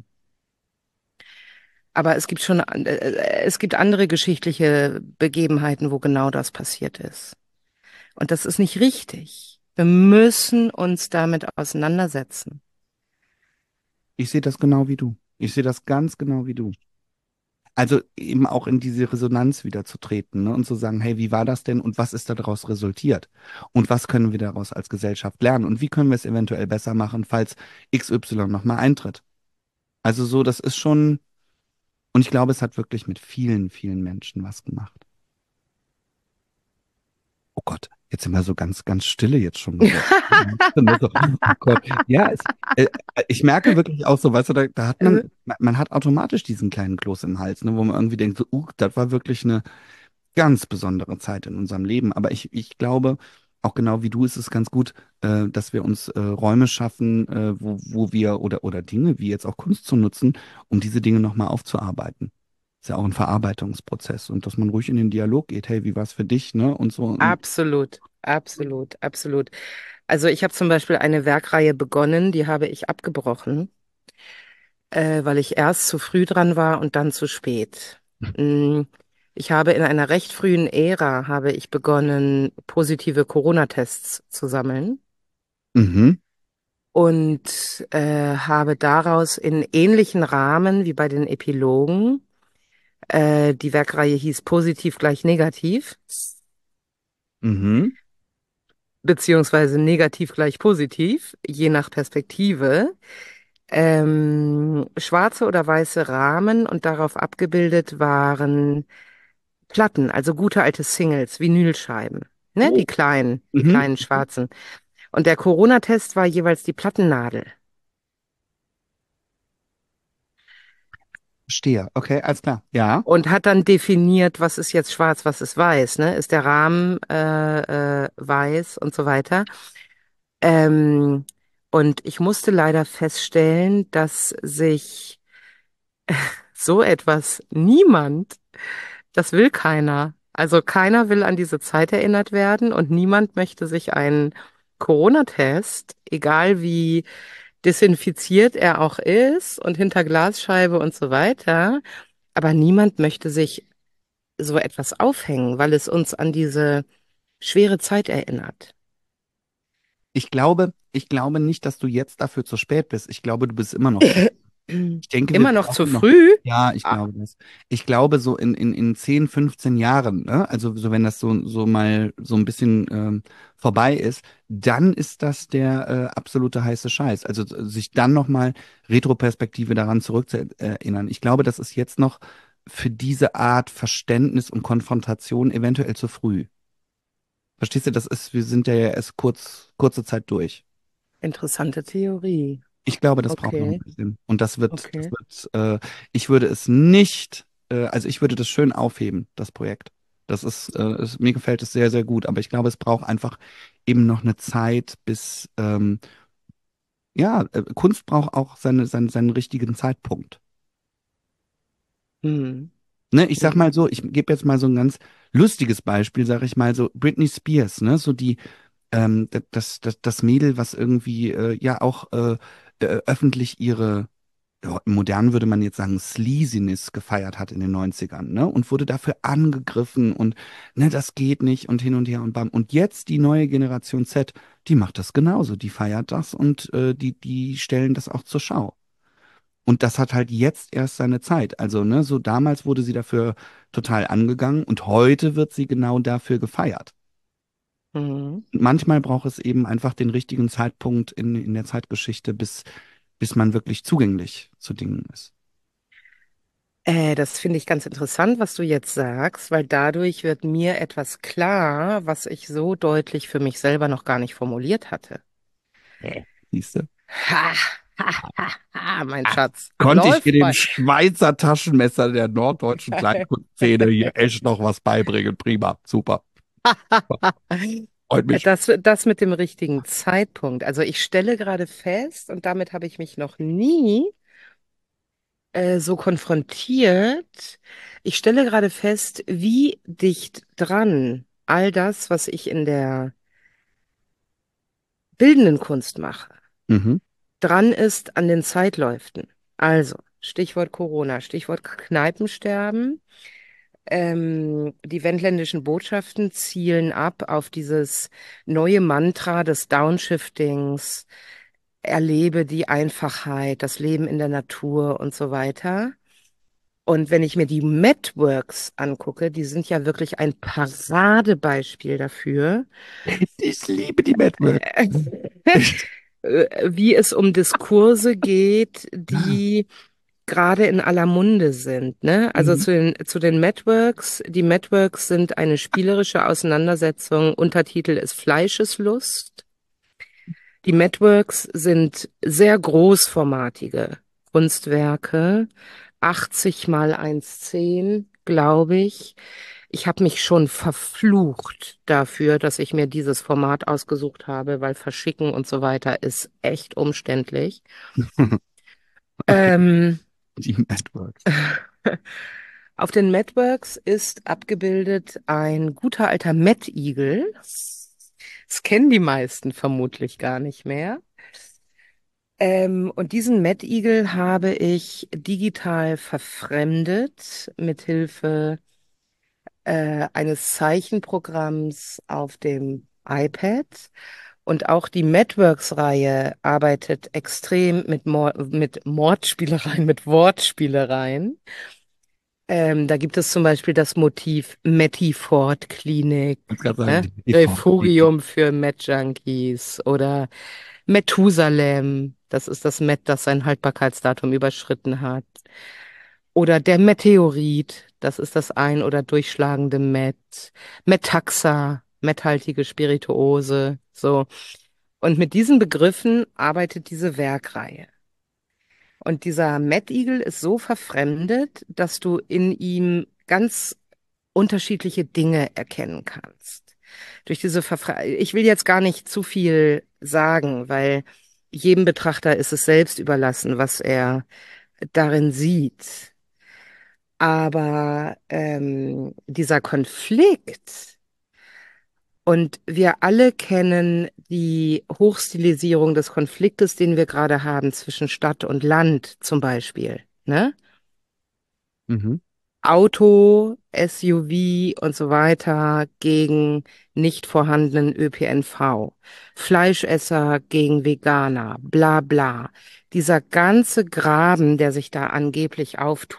Aber es gibt andere geschichtliche Begebenheiten, wo genau das passiert ist. Und das ist nicht richtig. Wir müssen uns damit auseinandersetzen. Ich sehe das genau wie du. Ich sehe das ganz genau wie du. Also eben auch in diese Resonanz wieder zu treten, ne, und zu sagen, hey, wie war das denn und was ist daraus resultiert? Und was können wir daraus als Gesellschaft lernen? Und wie können wir es eventuell besser machen, falls XY nochmal eintritt? Also so, das ist schon, und ich glaube, es hat wirklich mit vielen, vielen Menschen was gemacht. Oh Gott, jetzt sind wir so ganz, ganz stille jetzt schon geworden. So, oh Gott. Ja, ich merke wirklich auch so, weißt du, da hat Also, man hat automatisch diesen kleinen Kloß im Hals, ne, wo man irgendwie denkt, so, das war wirklich eine ganz besondere Zeit in unserem Leben. Aber ich glaube, auch genau wie du, ist es ganz gut, dass wir uns Räume schaffen, wo wir oder Dinge wie jetzt auch Kunst zu nutzen, um diese Dinge nochmal aufzuarbeiten. Ist ja auch ein Verarbeitungsprozess und dass man ruhig in den Dialog geht, hey, wie war es für dich, ne? Und so. Und absolut, absolut, absolut. Also ich habe zum Beispiel eine Werkreihe begonnen, die habe ich abgebrochen, weil ich erst zu früh dran war und dann zu spät. Mm, Ich habe in einer recht frühen Ära habe ich begonnen, positive Corona-Tests zu sammeln mhm, und habe daraus in ähnlichen Rahmen wie bei den Epilogen, die Werkreihe hieß Positiv gleich Negativ, mhm. beziehungsweise Negativ gleich Positiv, je nach Perspektive, schwarze oder weiße Rahmen, und darauf abgebildet waren Platten, also gute alte Singles, Vinylscheiben, ne, Oh. die Mhm. kleinen schwarzen. Und der Corona-Test war jeweils die Plattennadel Verstehe. Okay, alles klar. Ja. und hat dann definiert, was ist jetzt schwarz, was ist weiß, ne? Ist der Rahmen weiß und so weiter. Ähm, und ich musste leider feststellen, dass sich so etwas niemand, das will keiner. Also keiner will an diese Zeit erinnert werden, und niemand möchte sich einen Corona-Test, egal wie desinfiziert er auch ist und hinter Glasscheibe und so weiter, aber niemand möchte sich so etwas aufhängen, weil es uns an diese schwere Zeit erinnert. Ich glaube nicht, dass du jetzt dafür zu spät bist. Ich glaube, du bist immer noch zu. Ich denke, wir Immer noch zu brauchen noch, früh? ja, ich Ah, glaube das. Ich glaube, so in 10, 15 Jahren, ne? Also so wenn das so mal so ein bisschen vorbei ist, dann ist das der absolute heiße Scheiß. Also sich dann nochmal Retroperspektive daran zurückzuerinnern. Ich glaube, das ist jetzt noch für diese Art Verständnis und Konfrontation eventuell zu früh. Verstehst du, wir sind ja erst kurze Zeit durch. interessante Theorie. Ich glaube, das braucht noch ein Okay, bisschen. Und okay. ich würde es nicht, also ich würde das schön aufheben, das Projekt. Mir gefällt es sehr, sehr gut, aber ich glaube, es braucht einfach eben noch eine Zeit, bis, ja, Kunst braucht auch seinen richtigen Zeitpunkt. Hm. Ne, ich sag Hm. mal so, ich gebe jetzt mal so ein ganz lustiges Beispiel, sag ich mal so, Britney Spears, ne, so das Mädel, was irgendwie, ja auch öffentlich ihre, ja, modern würde man jetzt sagen, Sleaziness gefeiert hat in den Neunzigern, ne? Und wurde dafür angegriffen und, ne, das geht nicht und hin und her und bam. Und jetzt die neue Generation Z, die macht das genauso, die feiert das und die stellen das auch zur Schau. Und das hat halt jetzt erst seine Zeit. Also, ne, so damals wurde sie dafür total angegangen und heute wird sie genau dafür gefeiert. Hm. Und manchmal braucht es eben einfach den richtigen Zeitpunkt in der Zeitgeschichte, bis man wirklich zugänglich zu Dingen ist. Das finde ich ganz interessant, was du jetzt sagst, weil dadurch wird mir etwas klar, was ich so deutlich für mich selber noch gar nicht formuliert hatte. Siehst du? Ha, ha, ha, ha, mein Schatz. Konnte ich dir Läuft dem bei. Schweizer Taschenmesser der norddeutschen Kleinkunstszene hier echt noch was beibringen? Prima, super. Freut mich. Das mit dem richtigen Zeitpunkt. Also ich stelle gerade fest, und damit habe ich mich noch nie so konfrontiert. Ich stelle gerade fest, wie dicht dran all das, was ich in der bildenden Kunst mache, Mhm. dran ist an den Zeitläuften. Also, Stichwort Corona, Stichwort Kneipensterben. Die wendländischen Botschaften zielen ab auf dieses neue Mantra des Downshiftings, erlebe die Einfachheit, das Leben in der Natur und so weiter. Und wenn ich mir die Networks angucke, die sind ja wirklich ein Paradebeispiel dafür, Ich liebe die Madwork. wie es um Diskurse geht, die gerade in aller Munde sind, ne? Also Mhm. zu den Networks. Die Networks sind eine spielerische Auseinandersetzung. Untertitel ist Fleischeslust. Die Networks sind sehr großformatige Kunstwerke, 80 mal 1,10, glaube ich. Ich habe mich schon verflucht dafür, dass ich mir dieses Format ausgesucht habe, weil Verschicken und so weiter ist echt umständlich. Okay, Ähm, die Madworks. Auf den Networks ist abgebildet ein guter alter Mettigel. Das kennen die meisten vermutlich gar nicht mehr. Und diesen Mettigel habe ich digital verfremdet mit Hilfe eines Zeichenprogramms auf dem iPad. Und auch die Networks-Reihe arbeitet extrem mit Mordspielereien, mit Wortspielereien. Da gibt es zum Beispiel das Motiv Metty-Ford Klinik, Ich wollte gerade ne? sagen, die TV. Refugium für Met-Junkies oder Methusalem, das ist das Met, das sein Haltbarkeitsdatum überschritten hat. Oder der Meteorit, das ist das ein- oder durchschlagende Met. Metaxa, metthaltige Spirituose, so. Und mit diesen Begriffen arbeitet diese Werkreihe. Und dieser Mettigel ist so verfremdet, dass du in ihm ganz unterschiedliche Dinge erkennen kannst. Durch diese Ich will jetzt gar nicht zu viel sagen, weil jedem Betrachter ist es selbst überlassen, was er darin sieht. Aber dieser Konflikt, und wir alle kennen die Hochstilisierung des Konfliktes, den wir gerade haben zwischen Stadt und Land zum Beispiel, ne? Mhm. Auto, SUV und so weiter gegen nicht vorhandenen ÖPNV. Fleischesser gegen Veganer, bla bla. Dieser ganze Graben, der sich da angeblich auftut.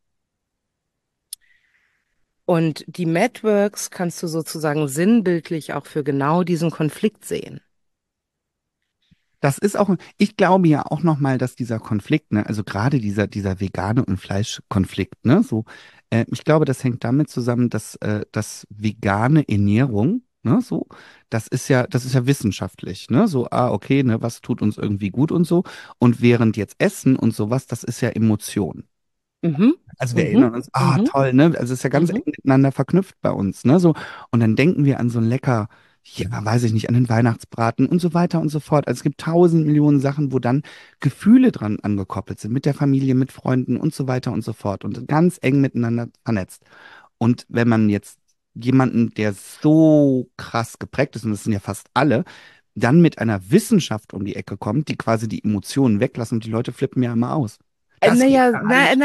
Und die Networks kannst du sozusagen sinnbildlich auch für genau diesen Konflikt sehen. Das ist auch, ich glaube ja auch nochmal, dass dieser Konflikt, ne, also gerade dieser vegane und Fleischkonflikt, ne, so, ich glaube, das hängt damit zusammen, dass vegane Ernährung, ne, so, das ist ja wissenschaftlich, ne, so, okay, ne, was tut uns irgendwie gut und so. Und während jetzt Essen und sowas, das ist ja Emotion. Mhm, Also wir mhm, erinnern uns, mhm, toll, ne? Also es ist ja ganz eng mhm. miteinander verknüpft bei uns, ne? So, und dann denken wir an so ein lecker, ja, weiß ich nicht, an den Weihnachtsbraten und so weiter und so fort. Also es gibt 1.000 Millionen Sachen, wo dann Gefühle dran angekoppelt sind, mit der Familie, mit Freunden und so weiter und so fort und ganz eng miteinander vernetzt. Und wenn man jetzt jemanden, der so krass geprägt ist, und das sind ja fast alle, dann mit einer Wissenschaft um die Ecke kommt, die quasi die Emotionen weglassen und die Leute flippen ja immer aus. Das geht Naja, gar nicht.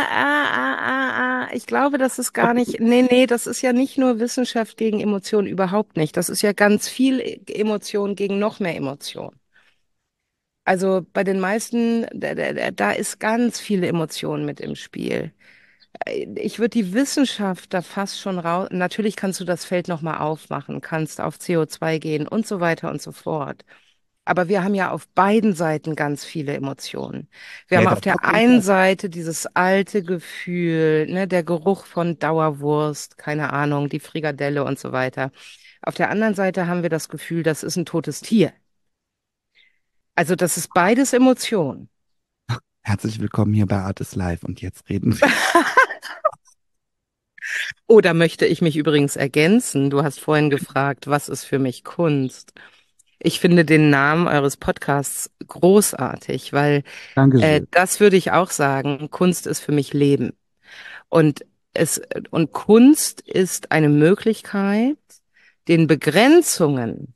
ich glaube, das ist gar nicht, nee, das ist ja nicht nur Wissenschaft gegen Emotion, überhaupt nicht. Das ist ja ganz viel Emotion gegen noch mehr Emotion. Also bei den meisten, da ist ganz viele Emotion mit im Spiel. Ich würde die Wissenschaft da fast schon raus, natürlich kannst du das Feld nochmal aufmachen, kannst auf CO2 gehen und so weiter und so fort. Aber wir haben ja auf beiden Seiten ganz viele Emotionen. Wir Ja, haben das auf der auf jeden einen Fall. Seite dieses alte Gefühl, ne, der Geruch von Dauerwurst, keine Ahnung, die Frikadelle und so weiter. Auf der anderen Seite haben wir das Gefühl, das ist ein totes Tier. Also das ist beides Emotion. Herzlich willkommen hier bei Art is Live und jetzt reden wir. Oder möchte ich mich übrigens ergänzen? Du hast vorhin gefragt, was ist für mich Kunst? Ich finde den Namen eures Podcasts großartig, weil Dankeschön. das würde ich auch sagen. Kunst ist für mich Leben. Und und Kunst ist eine Möglichkeit, den Begrenzungen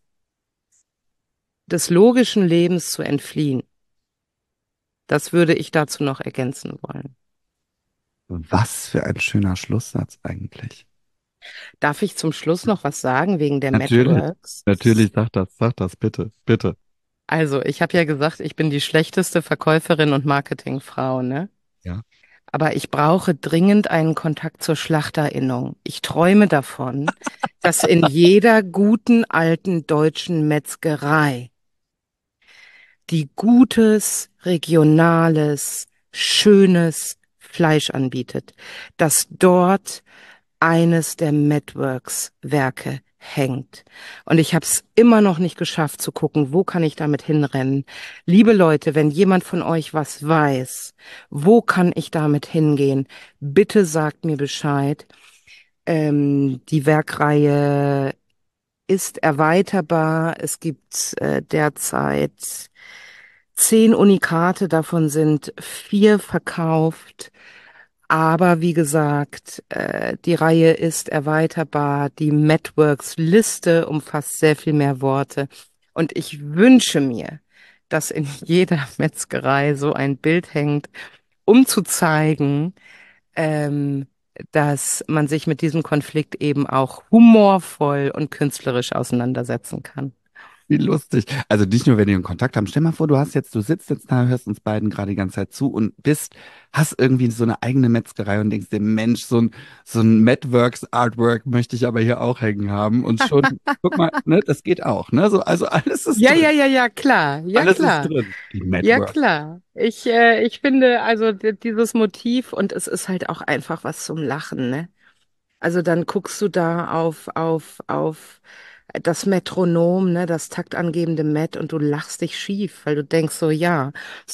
des logischen Lebens zu entfliehen. Das würde ich dazu noch ergänzen wollen. Was für ein schöner Schlusssatz eigentlich. Darf ich zum Schluss noch was sagen wegen der Natürlich, Networks? natürlich, sag das, bitte, bitte. Also, ich habe ja gesagt, ich bin die schlechteste Verkäuferin und Marketingfrau, ne? Ja. Aber ich brauche dringend einen Kontakt zur Schlachterinnung. Ich träume davon, dass in jeder guten alten deutschen Metzgerei, die gutes, regionales, schönes Fleisch anbietet, dass dort eines der Networks-Werke hängt. Und ich habe es immer noch nicht geschafft zu gucken, wo kann ich damit hinrennen. Liebe Leute, wenn jemand von euch was weiß, wo kann ich damit hingehen, bitte sagt mir Bescheid. Die Werkreihe ist erweiterbar. Es gibt derzeit 10 Unikate, davon sind 4 verkauft. Aber wie gesagt, die Reihe ist erweiterbar. Die Networks-Liste umfasst sehr viel mehr Worte. Und ich wünsche mir, dass in jeder Metzgerei so ein Bild hängt, um zu zeigen, ähm, dass man sich mit diesem Konflikt eben auch humorvoll und künstlerisch auseinandersetzen kann. Wie lustig. Also nicht nur, wenn ihr einen Kontakt haben. Stell mal vor, du sitzt jetzt da, hörst uns beiden gerade die ganze Zeit zu und hast irgendwie so eine eigene Metzgerei und denkst dir, Mensch, so ein Madworks Artwork möchte ich aber hier auch hängen haben. Und schon, guck mal, ne, das geht auch, ne? So, also alles ist Ja, ja, drin. ja, ja, klar, ja, Alles ist klar. drin. Die Ja, Madworks. klar. Ich finde also dieses Motiv und es ist halt auch einfach was zum Lachen, ne? Also dann guckst du da auf das Metronom, ne, das taktangebende Met und du lachst dich schief, weil du denkst so, ja,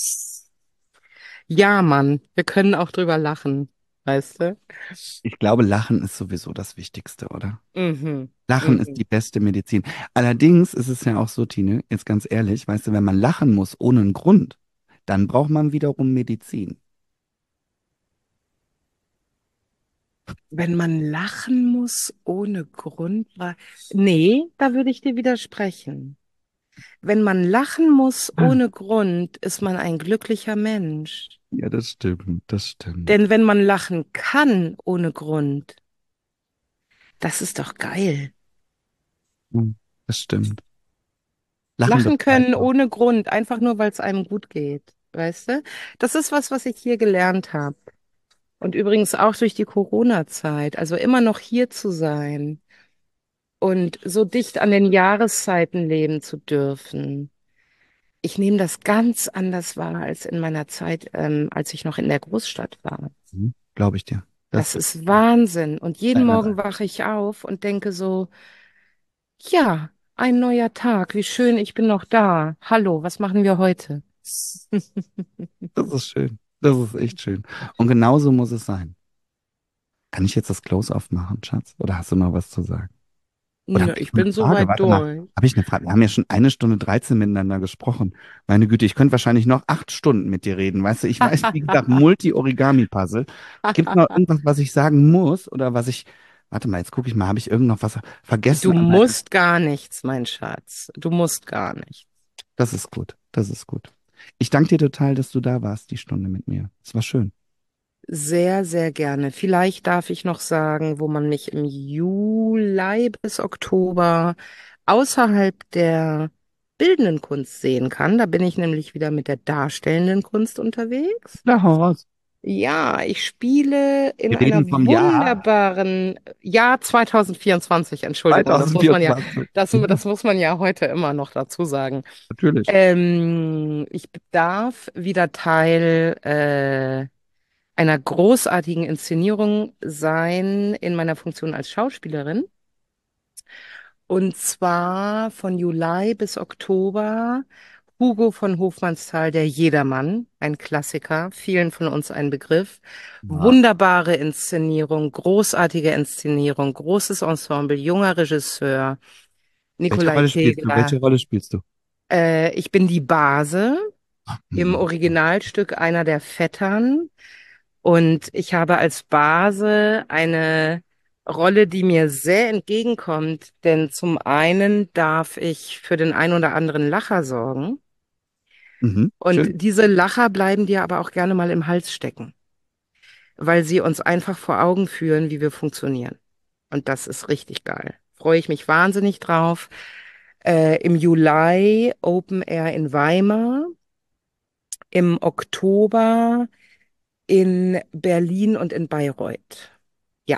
ja, Mann, wir können auch drüber lachen, weißt du? Ich glaube, Lachen ist sowieso das Wichtigste, oder? Mhm, Lachen ist mhm. die beste Medizin. Allerdings ist es ja auch so, Tine, jetzt ganz ehrlich, weißt du, wenn man lachen muss ohne einen Grund, dann braucht man wiederum Medizin. Wenn man lachen muss ohne Grund, nee, da würde ich dir widersprechen. Wenn man lachen muss Ah, ohne Grund, ist man ein glücklicher Mensch. ja, das stimmt, das stimmt. Denn wenn man lachen kann ohne Grund, das ist doch geil. Hm, das stimmt. Lachen Lachen befreit können auch. ohne Grund, einfach nur, weil es einem gut geht. Weißt du? Das ist was, was ich hier gelernt habe. Und übrigens auch durch die Corona-Zeit. Also immer noch hier zu sein und so dicht an den Jahreszeiten leben zu dürfen. Ich nehme das ganz anders wahr als in meiner Zeit, als ich noch in der Großstadt war. Glaube ich dir. Das Das ist Wahnsinn. Und jeden verändert Morgen einen. wache ich auf und denke so, ja, ein neuer Tag, wie schön, ich bin noch da. Hallo, was machen wir heute? Das ist schön. Das ist echt schön. Und genauso muss es sein. Kann ich jetzt das Close-Off machen, Schatz? Oder hast du noch was zu sagen? Oder Nö, habe ich ich noch eine bin Frage? soweit Warte mal. durch. Habe ich eine Frage? Wir haben ja schon 1 Stunde 13 miteinander gesprochen. Meine Güte, ich könnte wahrscheinlich noch 8 Stunden mit dir reden. Weißt du, ich weiß, wie gesagt, Multi-Origami-Puzzle. Gibt es noch irgendwas, was ich sagen muss? Oder was ich. Warte mal, jetzt gucke ich mal, habe ich irgend noch was Du vergessen? Aber musst gar nichts, mein Schatz. Du musst gar nichts. das ist gut. Das ist gut. Ich danke dir total, dass du da warst, die Stunde mit mir. Es war schön. Sehr, sehr gerne. Vielleicht darf ich noch sagen, wo man mich im Juli bis Oktober außerhalb der bildenden Kunst sehen kann. Da bin ich nämlich wieder mit der darstellenden Kunst unterwegs. Na, hau raus. Ja, ich spiele in Wir einer reden vom Jahr wunderbaren Jahr 2024. Entschuldigung, 2024. das muss man ja heute immer noch dazu sagen. Natürlich. Ich darf wieder Teil einer großartigen Inszenierung sein in meiner Funktion als Schauspielerin. Und zwar von Juli bis Oktober Hugo von Hofmannsthal, der Jedermann, ein Klassiker, vielen von uns ein Begriff. Ja. Wunderbare Inszenierung, großartige Inszenierung, großes Ensemble, junger Regisseur, Welche Nikolai Rolle spielst du? Welche Kegler. Rolle spielst du? Ich bin die Base, im Hm. Originalstück einer der Vettern. Und ich habe als Base eine Rolle, die mir sehr entgegenkommt, denn zum einen darf ich für den ein oder anderen Lacher sorgen. Mhm. Und Schön. diese Lacher bleiben dir aber auch gerne mal im Hals stecken, weil sie uns einfach vor Augen führen, wie wir funktionieren. Und das ist richtig geil. Freue ich mich wahnsinnig drauf. Im Juli Open Air in Weimar, im Oktober in Berlin und in Bayreuth. Ja,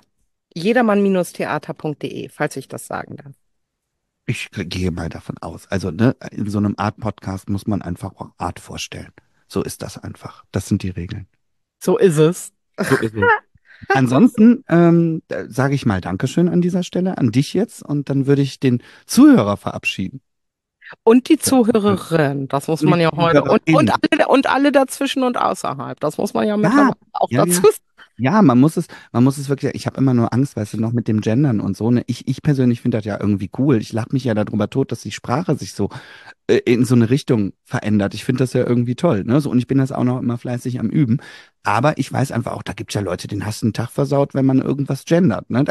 jedermann-theater.de, falls ich das sagen darf. Ich gehe mal davon aus. Also, ne, in so einem Art-Podcast muss man einfach auch Art vorstellen. So ist das einfach. Das sind die Regeln. So ist es. So ist es. Ansonsten sage ich mal Dankeschön an dieser Stelle, an dich jetzt, und dann würde ich den Zuhörer verabschieden. Und die Zuhörerin, das muss Und die man ja heute. Zuhörerin. Und alle dazwischen und außerhalb, das muss man ja Ja, mittlerweile auch ja, dazu ja. sagen. Ja, man muss es wirklich, ich habe immer nur Angst, weißt du, noch mit dem Gendern und so, ne? Ich persönlich finde das ja irgendwie cool. Ich lache mich ja darüber tot, dass die Sprache sich so in so eine Richtung verändert. Ich finde das ja irgendwie toll, ne? So, und ich bin das auch noch immer fleißig am Üben. Aber ich weiß einfach auch, da gibt's ja Leute, denen hast du einen Tag versaut, wenn man irgendwas gendert, ne?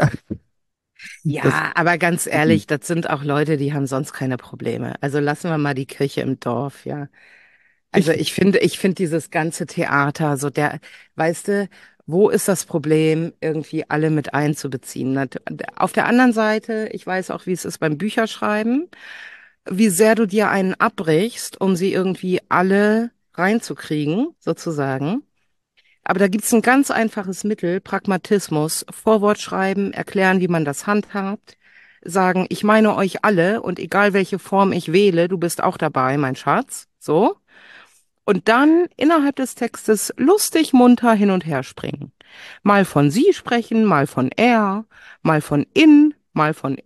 Das, Ja, aber ganz ehrlich, das sind auch Leute, die haben sonst keine Probleme. Also lassen wir mal die Kirche im Dorf, ja. Also richtig. ich finde dieses ganze Theater, so der, weißt du, wo ist das Problem, irgendwie alle mit einzubeziehen? Auf der anderen Seite, ich weiß auch, wie es ist beim Bücherschreiben, wie sehr du dir einen abbrichst, um sie irgendwie alle reinzukriegen, sozusagen. Aber da gibt's ein ganz einfaches Mittel, Pragmatismus, Vorwort schreiben, erklären, wie man das handhabt, sagen, ich meine euch alle und egal welche Form ich wähle, du bist auch dabei, mein Schatz, so. Und dann innerhalb des Textes lustig munter hin und her springen. Mal von sie sprechen, mal von er, mal von in, mal von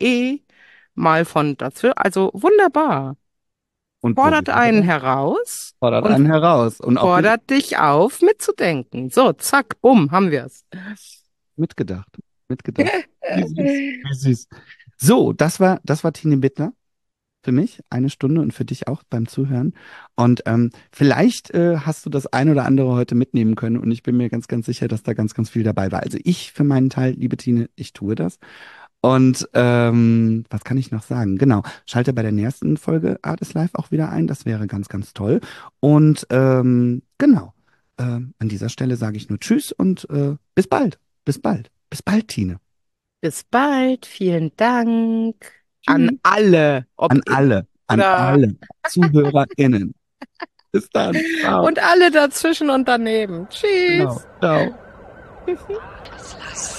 mal von dazwischen. Also wunderbar. Und wo Fordert sind wir einen da? heraus Fordert und einen heraus. Und auch fordert dich auf, mitzudenken. So, zack, bumm, haben wir's. mitgedacht. Mitgedacht. Wie süß. Wie süß. So, das war Tine Bittner. Für mich 1 Stunde und für dich auch beim Zuhören. Und vielleicht hast du das ein oder andere heute mitnehmen können und ich bin mir ganz, ganz sicher, dass da ganz, ganz viel dabei war. Also ich für meinen Teil, liebe Tine, ich tue das. Und was kann ich noch sagen? Genau, schalte bei der nächsten Folge Art is Live auch wieder ein. Das wäre ganz, ganz toll. Und genau, an dieser Stelle sage ich nur Tschüss und bis bald. Bis bald. Bis bald, Tine. Bis bald, vielen Dank an Tschüss. alle, ob An in alle, an oder alle ZuhörerInnen. Bis dann. Ciao. und alle dazwischen und daneben. Genau. Tschüss. Ciao.